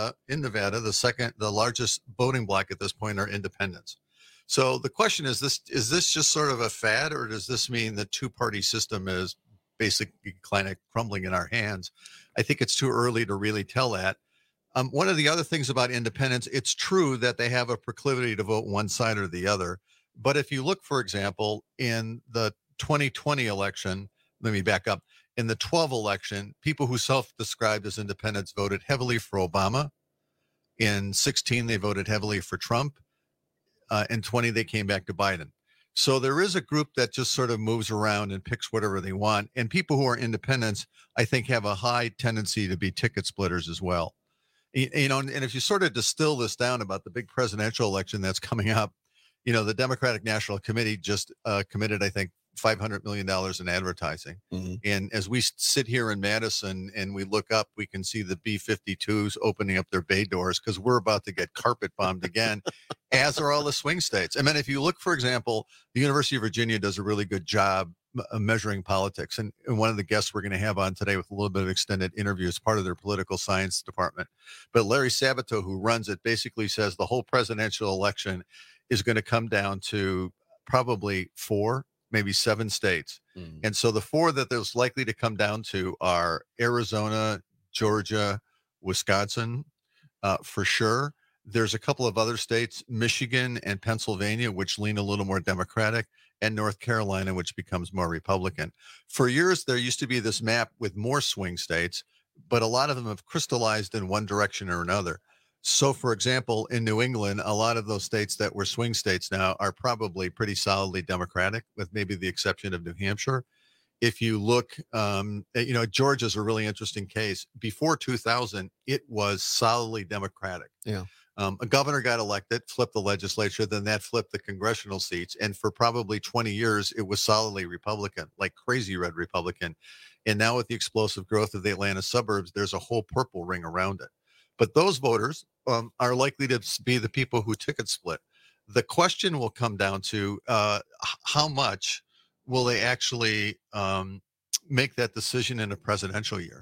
S21: the largest voting block at this point are independents. So the question is this just sort of a fad, or does this mean the two-party system is basically kind of crumbling in our hands? I think it's too early to really tell that. One of the other things about independents, it's true that they have a proclivity to vote one side or the other. But if you look, for example, in the 2020 election, let me back up. In the 12 election, people who self-described as independents voted heavily for Obama. In 16, they voted heavily for Trump. In 20, they came back to Biden. So there is a group that just sort of moves around and picks whatever they want. And people who are independents, I think, have a high tendency to be ticket splitters as well. And if you sort of distill this down about the big presidential election that's coming up, the Democratic National Committee just committed, I think, $500 million in advertising. Mm-hmm. And as we sit here in Madison and we look up, we can see the B-52s opening up their bay doors, because we're about to get carpet bombed again, as are all the swing states. I mean, if you look, for example, the University of Virginia does a really good job measuring politics. And one of the guests we're going to have on today with a little bit of extended interview is part of their political science department. But Larry Sabato, who runs it, basically says the whole presidential election is going to come down to probably 4, maybe 7 states. Mm. And so the 4 that there's likely to come down to are Arizona, Georgia, Wisconsin, for sure. There's a couple of other states, Michigan and Pennsylvania, which lean a little more Democratic, and North Carolina, which becomes more Republican. For years, there used to be this map with more swing states, but a lot of them have crystallized in one direction or another. So, for example, in New England, a lot of those states that were swing states now are probably pretty solidly Democratic, with maybe the exception of New Hampshire. If you look, Georgia's a really interesting case. Before 2000, it was solidly Democratic.
S12: Yeah.
S21: A governor got elected, flipped the legislature, then that flipped the congressional seats. And for probably 20 years, it was solidly Republican, like crazy red Republican. And now with the explosive growth of the Atlanta suburbs, there's a whole purple ring around it. But those voters are likely to be the people who ticket split. The question will come down to how much will they actually make that decision in a presidential year?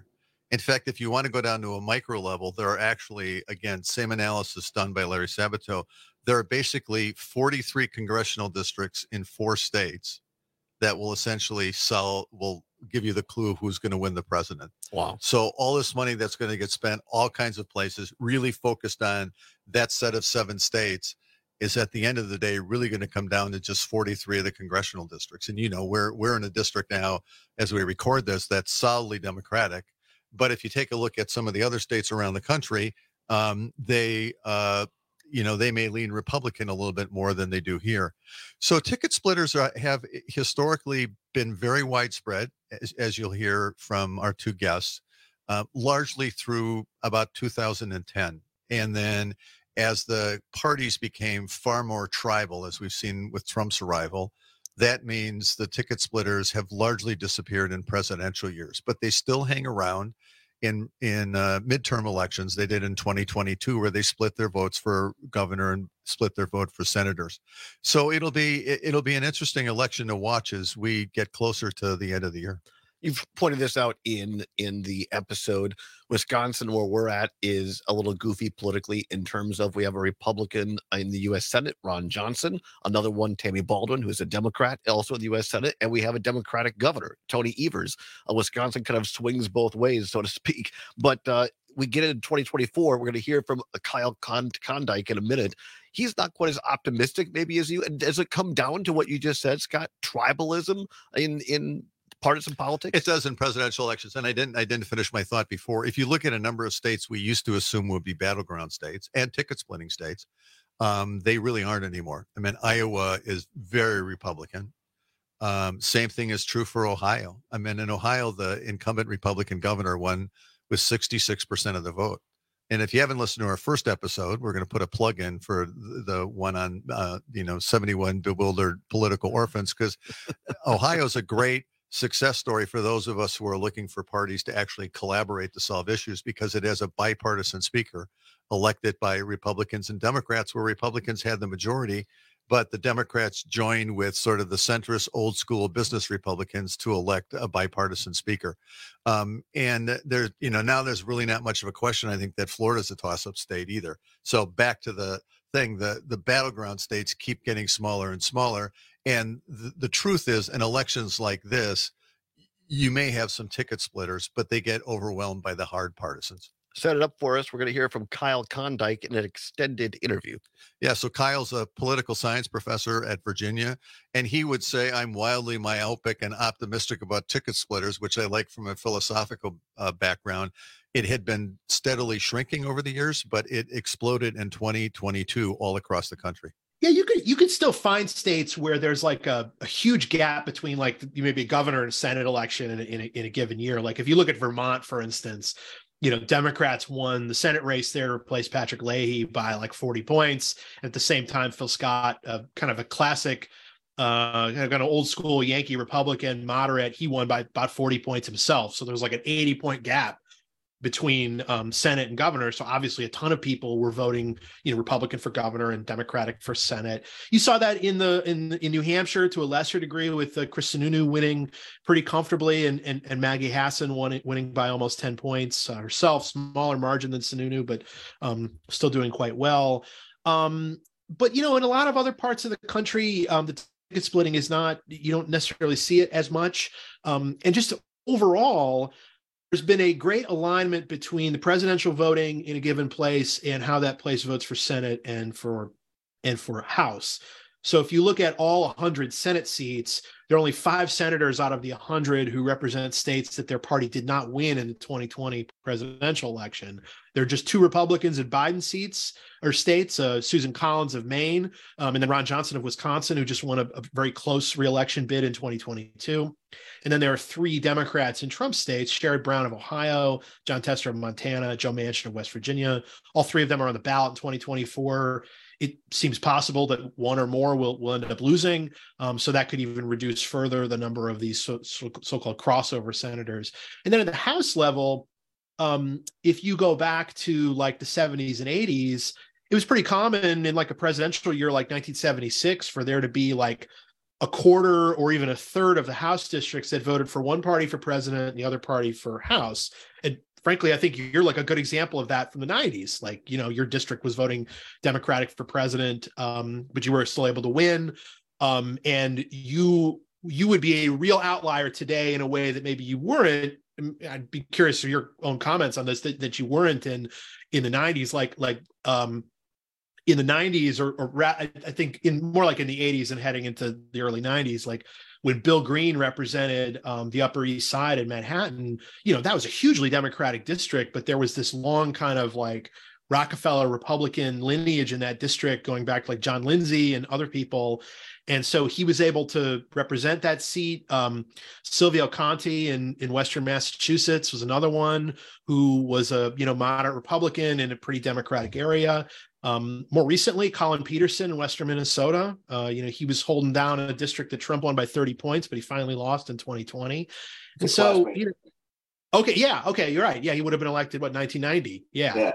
S21: In fact, if you want to go down to a micro level, there are actually, again, same analysis done by Larry Sabato. There are basically 43 congressional districts in 4 states that will essentially will give you the clue who's going to win the president.
S12: Wow.
S21: So all this money that's going to get spent, all kinds of places, really focused on that set of 7 states, is at the end of the day really going to come down to just 43 of the congressional districts. And, we're in a district now, as we record this, that's solidly Democratic. But if you take a look at some of the other states around the country, they may lean Republican a little bit more than they do here. So ticket splitters have historically been very widespread, as you'll hear from our 2 guests, largely through about 2010. And then as the parties became far more tribal, as we've seen with Trump's arrival, that means the ticket splitters have largely disappeared in presidential years, but they still hang around in midterm elections. They did in 2022, where they split their votes for governor and split their vote for senators. So it'll be an interesting election to watch as we get closer to the end of the year.
S12: You've pointed this out in the episode. Wisconsin, where we're at, is a little goofy politically in terms of we have a Republican in the U.S. Senate, Ron Johnson, another one, Tammy Baldwin, who's a Democrat, also in the U.S. Senate, and we have a Democratic governor, Tony Evers. Wisconsin kind of swings both ways, so to speak. But we get into 2024, we're going to hear from Kyle Klondike in a minute. He's not quite as optimistic maybe as you. And does it come down to what you just said, Scott? Tribalism in partisan politics?
S21: It does in presidential elections. And I didn't finish my thought before. If you look at a number of states we used to assume would be battleground states and ticket splitting states, they really aren't anymore. I mean, Iowa is very Republican. Same thing is true for Ohio. I mean, in Ohio, the incumbent Republican governor won with 66% of the vote. And if you haven't listened to our first episode, we're going to put a plug in for the one on, 71 bewildered political orphans, because Ohio's a great success story for those of us who are looking for parties to actually collaborate to solve issues, because it has a bipartisan speaker elected by Republicans and Democrats, where Republicans had the majority, but the Democrats joined with sort of the centrist old school business Republicans to elect a bipartisan speaker. And there's, now there's really not much of a question, I think, that Florida's a toss-up state either. So back to the thing, the battleground states keep getting smaller and smaller. And the truth is, in elections like this, you may have some ticket splitters, but they get overwhelmed by the hard partisans.
S12: Set it up for us. We're going to hear from Kyle Klondike in an extended interview.
S21: Yeah, so Kyle's a political science professor at Virginia, and he would say, I'm wildly myopic and optimistic about ticket splitters, which I like from a philosophical background. It had been steadily shrinking over the years, but it exploded in 2022 all across the country.
S23: Yeah, you could still find states where there's like a huge gap between like maybe a governor and Senate election in a given year. Like if you look at Vermont, for instance, Democrats won the Senate race there to replace Patrick Leahy by like 40 points. At the same time, Phil Scott, kind of a classic, kind of old school Yankee Republican moderate, he won by about 40 points himself. So there's like an 80-point gap between Senate and governor. So obviously a ton of people were voting, Republican for governor and Democratic for Senate. You saw that in New Hampshire to a lesser degree with Chris Sununu winning pretty comfortably and Maggie Hassan winning by almost 10 points herself, smaller margin than Sununu, but still doing quite well. But, in a lot of other parts of the country, the ticket splitting is not, you don't necessarily see it as much. And just overall, there's been a great alignment between the presidential voting in a given place and how that place votes for Senate and for House. So if you look at all 100 Senate seats, there are only 5 senators out of the 100 who represent states that their party did not win in the 2020 presidential election. There are just 2 Republicans in Biden seats or states, Susan Collins of Maine, and then Ron Johnson of Wisconsin, who just won a very close reelection bid in 2022. And then there are 3 Democrats in Trump states, Sherrod Brown of Ohio, John Tester of Montana, Joe Manchin of West Virginia. All 3 of them are on the ballot in 2024. It seems possible that one or more will end up losing. So that could even reduce further the number of these so-called crossover senators. And then at the House level, if you go back to like the 70s and 80s, it was pretty common in like a presidential year like 1976 for there to be like a quarter or even a third of the House districts that voted for one party for president and the other party for House. And frankly, I think you're like a good example of that from the 90s. Like, your district was voting Democratic for president, but you were still able to win. And you would be a real outlier today in a way that maybe you weren't. I'd be curious of your own comments on this, that you weren't in the 90s, like in the 90s, or I think more like in the 80s and heading into the early 90s, like when Bill Green represented the Upper East Side in Manhattan, that was a hugely Democratic district, but there was this long kind of like Rockefeller Republican lineage in that district going back to like John Lindsay and other people. And so he was able to represent that seat. Silvio Conte in Western Massachusetts was another one who was a moderate Republican in a pretty Democratic area. More recently, Colin Peterson in Western Minnesota. He was holding down a district that Trump won by 30 points, but he finally lost in 2020. And so, okay, you're right. Yeah, he would have been elected, 1990? Yeah.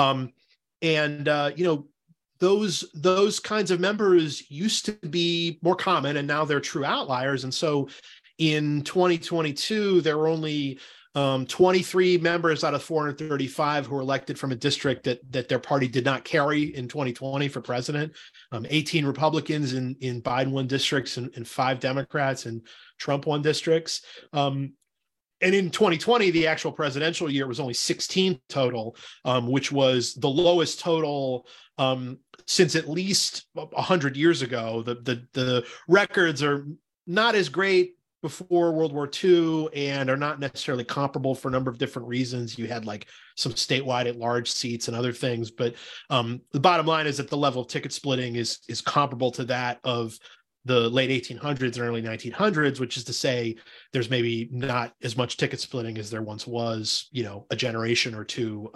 S23: Those kinds of members used to be more common, and now they're true outliers. And so in 2022, there were only 23 members out of 435 who were elected from a district that their party did not carry in 2020 for president. 18 Republicans in Biden won districts, and 5 Democrats in Trump won districts. And in 2020, the actual presidential year was only 16 total, which was the lowest total since at least 100 years ago. The records are not as great before World War II and are not necessarily comparable for a number of different reasons. You had like some statewide at-large seats and other things, but the bottom line is that the level of ticket splitting is comparable to that of the late 1800s and early 1900s, which is to say there's maybe not as much ticket splitting as there once was, a generation or two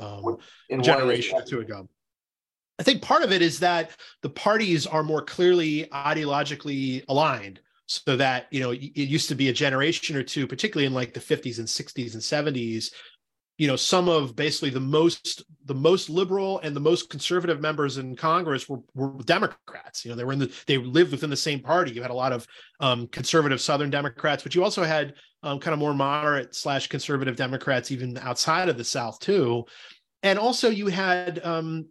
S23: ago. I think part of it is that the parties are more clearly ideologically aligned, so that, it used to be a generation or two, particularly in like the 50s and 60s and 70s, some of basically the most liberal and the most conservative members in Congress were Democrats. They lived within the same party. You had a lot of conservative Southern Democrats, but you also had kind of more moderate / conservative Democrats even outside of the South too. And also you had,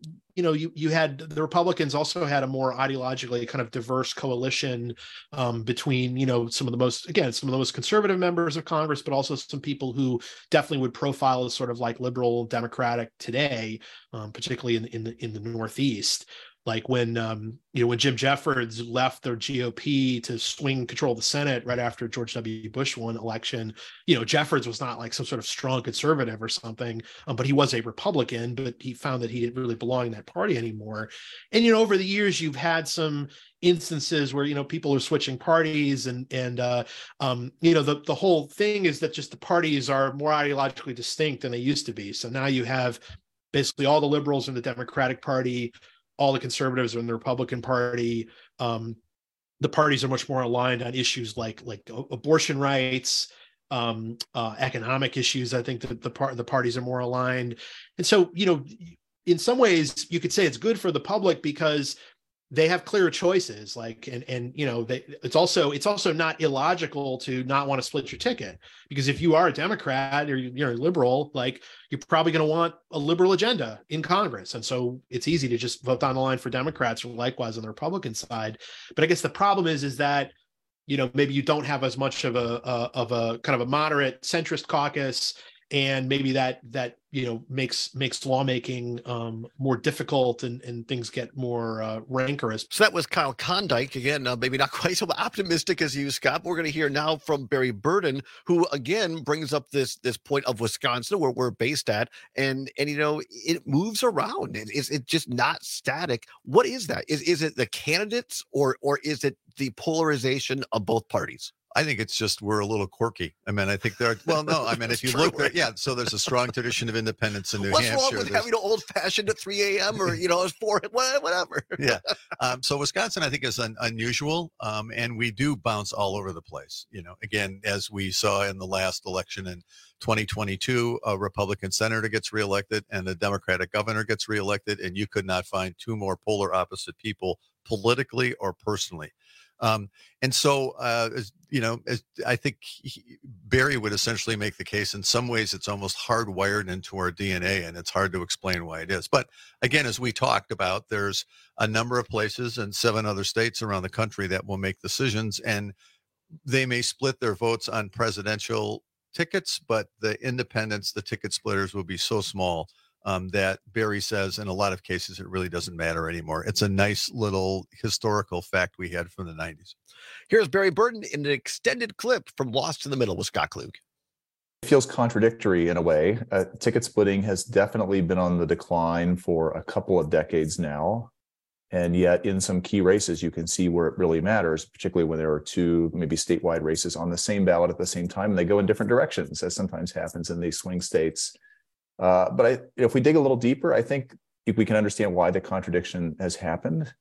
S23: you had the Republicans also had a more ideologically kind of diverse coalition between, some of the most conservative members of Congress, but also some people who definitely would profile as sort of like liberal Democratic today, particularly in the Northeast. Like when Jim Jeffords left the GOP to swing control of the Senate right after George W. Bush won election, Jeffords was not like some sort of strong conservative or something, but he was a Republican, but he found that he didn't really belong in that party anymore. And, over the years, you've had some instances where, people are switching parties and the whole thing is that just the parties are more ideologically distinct than they used to be. So now you have basically all the liberals in the Democratic Party, all the conservatives are in the Republican Party. The parties are much more aligned on issues like abortion rights, economic issues. I think that the parties are more aligned. And so, in some ways you could say it's good for the public because they have clearer choices, it's also not illogical to not want to split your ticket, because if you are a Democrat or you're a liberal, you're probably going to want a liberal agenda in Congress. And so it's easy to just vote down the line for Democrats, or likewise on the Republican side. But I guess the problem is that, maybe you don't have as much of a kind of a moderate centrist caucus, and maybe that makes lawmaking more difficult, and things get more rancorous.
S12: So that was Kyle Klondike. Again, maybe not quite so optimistic as you, Scott. We're going to hear now from Barry Burden, who again brings up this point of Wisconsin, where we're based at, and it moves around. It's just not static. What is that? Is it the candidates, or is it the polarization of both parties?
S21: I think it's just we're a little quirky. I think there are, if you look at, so there's a strong tradition of independence in New Hampshire.
S12: What's wrong with having an old-fashioned at 3 a.m. or, it's 4, whatever.
S21: Yeah. So Wisconsin, I think, is unusual, and we do bounce all over the place. Again, as we saw in the last election in 2022, a Republican senator gets reelected and a Democratic governor gets reelected, and you could not find two more polar opposite people politically or personally. And so, I think Barry would essentially make the case in some ways it's almost hardwired into our DNA, and it's hard to explain why it is. But again, as we talked about, there's a number of places and 7 other states around the country that will make decisions, and they may split their votes on presidential tickets, but the independents, the ticket splitters, will be so small that Barry says in a lot of cases it really doesn't matter anymore. It's a nice little historical fact we had from the 90s.
S12: Here's Barry Burton in an extended clip from Lost in the Middle with Scott Klug.
S13: It feels contradictory in a way. Ticket splitting has definitely been on the decline for a couple of decades now. And yet in some key races, you can see where it really matters, particularly when there are 2 maybe statewide races on the same ballot at the same time, and they go in different directions, as sometimes happens in these swing states. But if we dig a little deeper, I think we can understand why the contradiction has happened.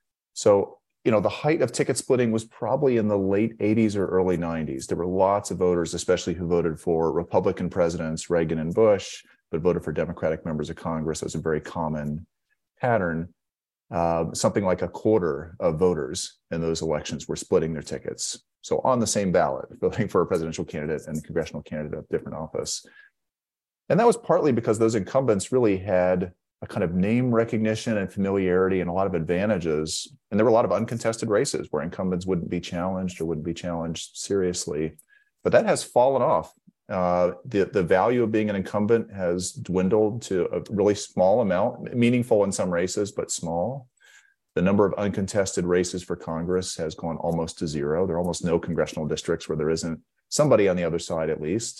S13: So, the height of ticket splitting was probably in the late 80s or early 90s. There were lots of voters, especially who voted for Republican presidents, Reagan and Bush, but voted for Democratic members of Congress. That was a very common pattern. Something like a quarter of voters in those elections were splitting their tickets. So on the same ballot, voting for a presidential candidate and a congressional candidate of different office. And that was partly because those incumbents really had a kind of name recognition and familiarity and a lot of advantages. And there were a lot of uncontested races where incumbents wouldn't be challenged or wouldn't be challenged seriously. But that has fallen off. The value of being an incumbent has dwindled to a really small amount, meaningful in some races, but small. The number of uncontested races for Congress has gone almost to 0. There are almost no congressional districts where there isn't somebody on the other side, at least.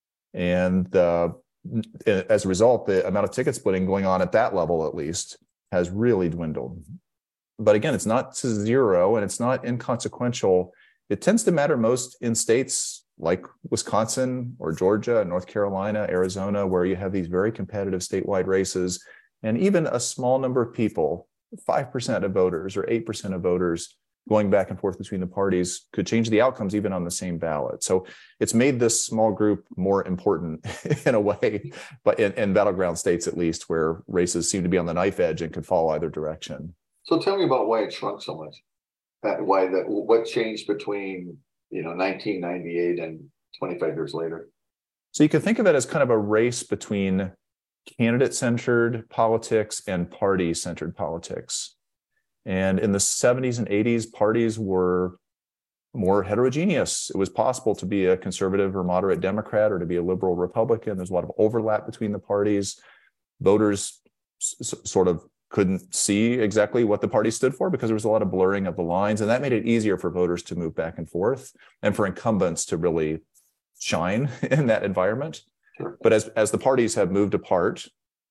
S13: And as a result, the amount of ticket splitting going on at that level, at least, has really dwindled. But again, it's not to 0 and it's not inconsequential. It tends to matter most in states like Wisconsin or Georgia, North Carolina, Arizona, where you have these very competitive statewide races. And even a small number of people, 5% of voters or 8% of voters going back and forth between the parties could change the outcomes even on the same ballot. So it's made this small group more important in a way, but in battleground states, at least, where races seem to be on the knife edge and could fall either direction.
S14: So tell me about why it shrunk so much. What changed between 1998 and 25 years later?
S13: So you can think of it as kind of a race between candidate-centered politics and party-centered politics. And in the 70s and 80s, parties were more heterogeneous. It was possible to be a conservative or moderate Democrat or to be a liberal Republican. There's a lot of overlap between the parties. Voters sort of couldn't see exactly what the party stood for because there was a lot of blurring of the lines, and that made it easier for voters to move back and forth and for incumbents to really shine in that environment. Sure. But as the parties have moved apart,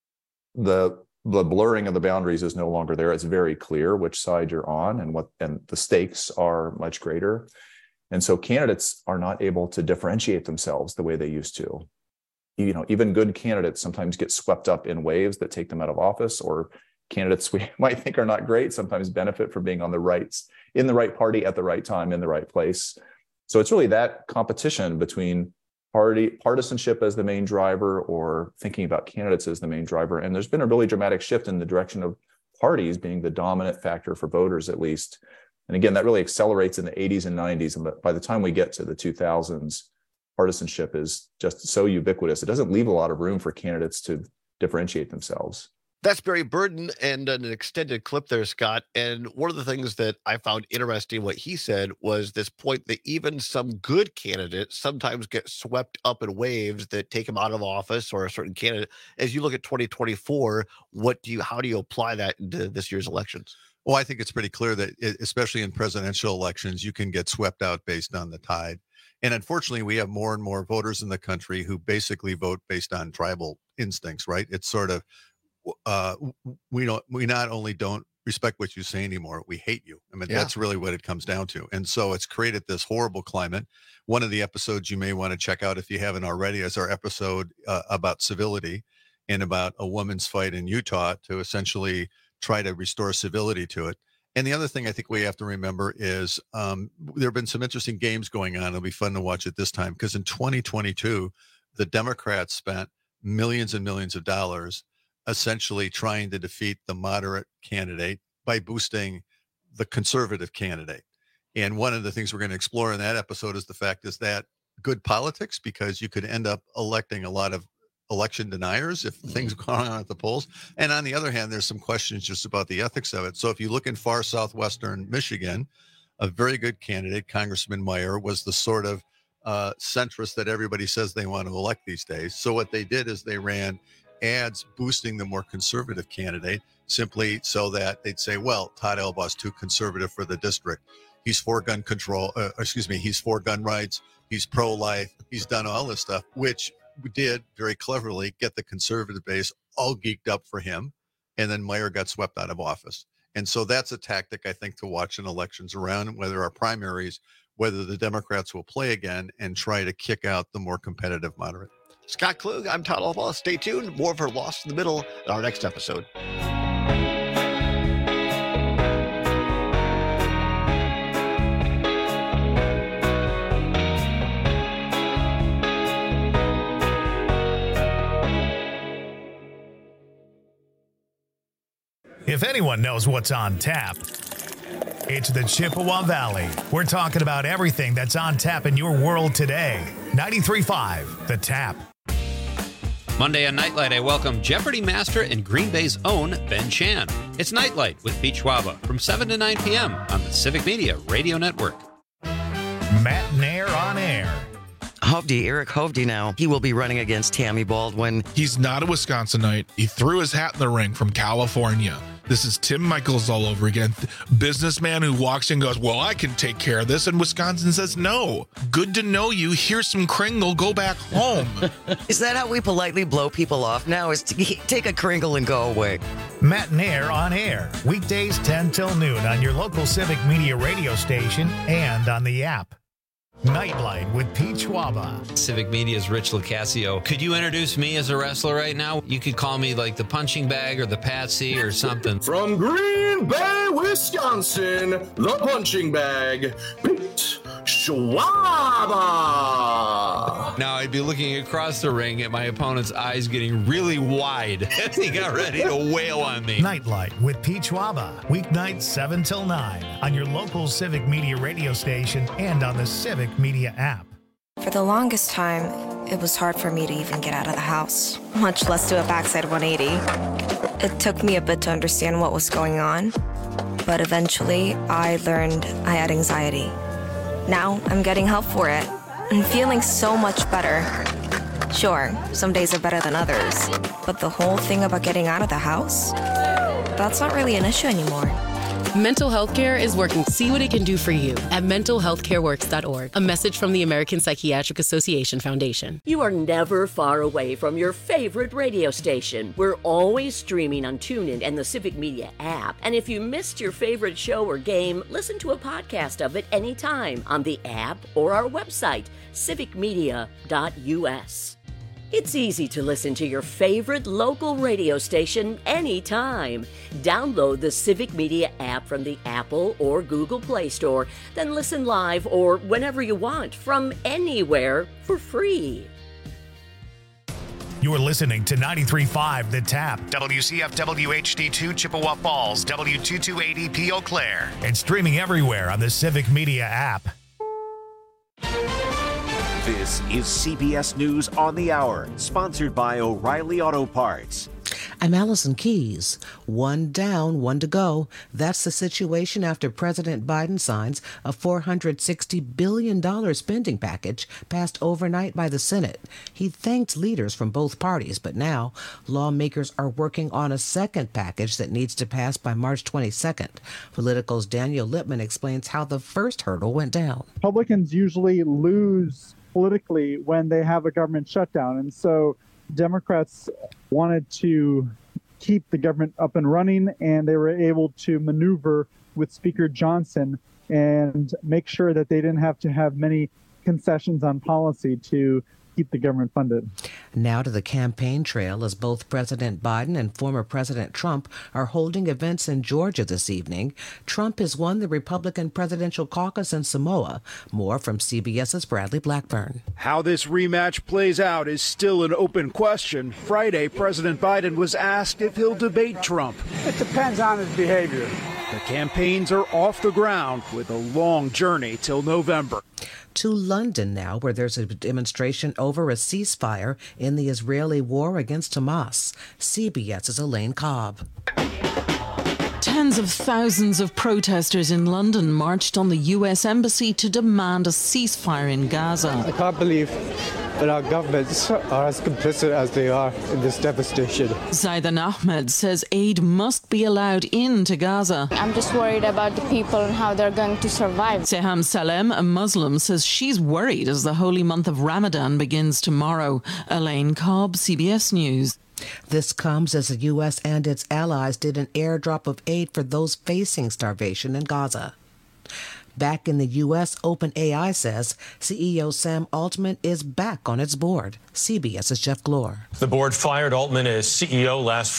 S13: the blurring of the boundaries is no longer there. It's very clear which side you're on and the stakes are much greater. And so candidates are not able to differentiate themselves the way they used to. Even good candidates sometimes get swept up in waves that take them out of office, or candidates we might think are not great sometimes benefit from being in the right party at the right time in the right place. So it's really that competition between partisanship as the main driver or thinking about candidates as the main driver. And there's been a really dramatic shift in the direction of parties being the dominant factor for voters, at least. And again, that really accelerates in the 80s and 90s. And by the time we get to the 2000s, partisanship is just so ubiquitous. It doesn't leave a lot of room for candidates to differentiate themselves.
S12: That's Barry Burton and an extended clip there, Scott. And one of the things that I found interesting, what he said, was this point that even some good candidates sometimes get swept up in waves that take them out of office, or a certain candidate. As you look at 2024, how do you apply that into this year's elections?
S21: Well, I think it's pretty clear that, especially in presidential elections, you can get swept out based on the tide. And unfortunately, we have more and more voters in the country who basically vote based on tribal instincts, right? It's sort of, we not only don't respect what you say anymore, we hate you. I mean, That's really what it comes down to. And so it's created this horrible climate. One of the episodes you may want to check out if you haven't already is our episode about civility and about a woman's fight in Utah to essentially try to restore civility to it. And the other thing I think we have to remember is there have been some interesting games going on. It'll be fun to watch it this time, because in 2022, the Democrats spent millions and millions of dollars essentially trying to defeat the moderate candidate by boosting the conservative candidate. And one of the things we're going to explore in that episode is the fact is that good politics, because you could end up electing a lot of election deniers if things go on at the polls. And on the other hand, there's some questions just about the ethics of it. So if you look in far southwestern Michigan, a very good candidate, Congressman Meyer, was the sort of centrist that everybody says they want to elect these days. So what they did is they ran ads boosting the more conservative candidate, simply so that they'd say, well, Todd Elbaugh's too conservative for the district. He's for gun control, he's for gun rights, he's pro-life, he's done all this stuff, which did very cleverly get the conservative base all geeked up for him. And then Meyer got swept out of office. And so that's a tactic, I think, to watch in elections around, whether our primaries, whether the Democrats will play again and try to kick out the more competitive moderate.
S12: Scott Klug, I'm Todd Elbaugh. Stay tuned. More of her Lost in the Middle in our next episode.
S5: If anyone knows what's on tap, it's the Chippewa Valley. We're talking about everything that's on tap in your world today. 93.5, The Tap.
S15: Monday on Nightlight, I welcome Jeopardy master and Green Bay's own Ben Chan. It's Nightlight with Pete Schwaba from 7 to 9 p.m. on the Civic Media Radio Network.
S5: Matt Nair on air.
S16: Eric Hovde now. He will be running against Tammy Baldwin.
S22: He's not a Wisconsinite. He threw his hat in the ring from California. This is Tim Michaels all over again. Businessman who walks in and goes, well, I can take care of this. And Wisconsin says, no. Good to know you. Here's some Kringle. Go back home.
S16: Is that how we politely blow people off now? Is to take a Kringle and go away?
S5: Matt Nair on air. Weekdays 10 till noon on your local Civic Media radio station and on the app. Nightlight with Pete Schwaba.
S15: Civic Media's Rich Lucasio. Could you introduce me as a wrestler right now? You could call me like the punching bag or the Patsy or something.
S24: From Green Bay, Wisconsin, the punching bag, Pete Schwaba.
S15: Now I'd be looking across the ring at my opponent's eyes getting really wide as he got ready to wail on me.
S5: Nightlight with Pete Schwaba. Weeknights 7 till 9 on your local Civic Media radio station and on the Civic Media app.
S25: For the longest time, it was hard for me to even get out of the house, much less do a backside 180. It took me a bit to understand what was going on, but eventually I learned I had anxiety. Now I'm getting help for it and feeling so much better. Sure, some days are better than others, but the whole thing about getting out of the house, that's not really an issue anymore.
S26: Mental health care is working. See what it can do for you at mentalhealthcareworks.org. A message from the American Psychiatric Association Foundation.
S8: You are never far away from your favorite radio station. We're always streaming on TuneIn and the Civic Media app. And if you missed your favorite show or game, listen to a podcast of it anytime on the app or our website, civicmedia.us. It's easy to listen to your favorite local radio station anytime. Download the Civic Media app from the Apple or Google Play Store, then listen live or whenever you want from anywhere for free.
S5: You're listening to 93.5 The Tap, WCFW HD2 Chippewa Falls, W2280P Eau Claire, and streaming everywhere on the Civic Media app.
S27: This is CBS News on the Hour, sponsored by O'Reilly Auto Parts.
S6: I'm Allison Keyes. One down, one to go. That's the situation after President Biden signs a $460 billion spending package passed overnight by the Senate. He thanked leaders from both parties, but now lawmakers are working on a second package that needs to pass by March 22nd. Politico's Daniel Lippman explains how the first hurdle went down.
S28: Republicans usually lose politically when they have a government shutdown, and so Democrats wanted to keep the government up and running, and they were able to maneuver with Speaker Johnson and make sure that they didn't have to have many concessions on policy to keep the government funded.
S6: Now to the campaign trail, as both President Biden and former President Trump are holding events in Georgia this evening. Trump has won the Republican presidential caucus in Samoa. More from CBS's Bradley Blackburn.
S29: How this rematch plays out is still an open question. Friday, President Biden was asked if he'll debate Trump.
S30: It depends on his behavior.
S29: The campaigns are off the ground with a long journey till November.
S6: To London now, where there's a demonstration over a ceasefire in the Israeli war against Hamas. CBS's Elaine Cobb.
S1: Tens of thousands of protesters in London marched on the U.S. Embassy to demand a ceasefire in Gaza.
S3: I can't believe that our governments are as complicit as they are in this devastation.
S1: Zaidan Ahmed says aid must be allowed into Gaza.
S7: I'm just worried about the people and how they're going to survive.
S1: Seham Salem, a Muslim, says she's worried as the holy month of Ramadan begins tomorrow. Elaine Cobb, CBS News.
S6: This comes as the U.S. and its allies did an airdrop of aid for those facing starvation in Gaza. Back in the U.S., OpenAI says CEO Sam Altman is back on its board. CBS's Jeff Glor.
S9: The board fired Altman as CEO last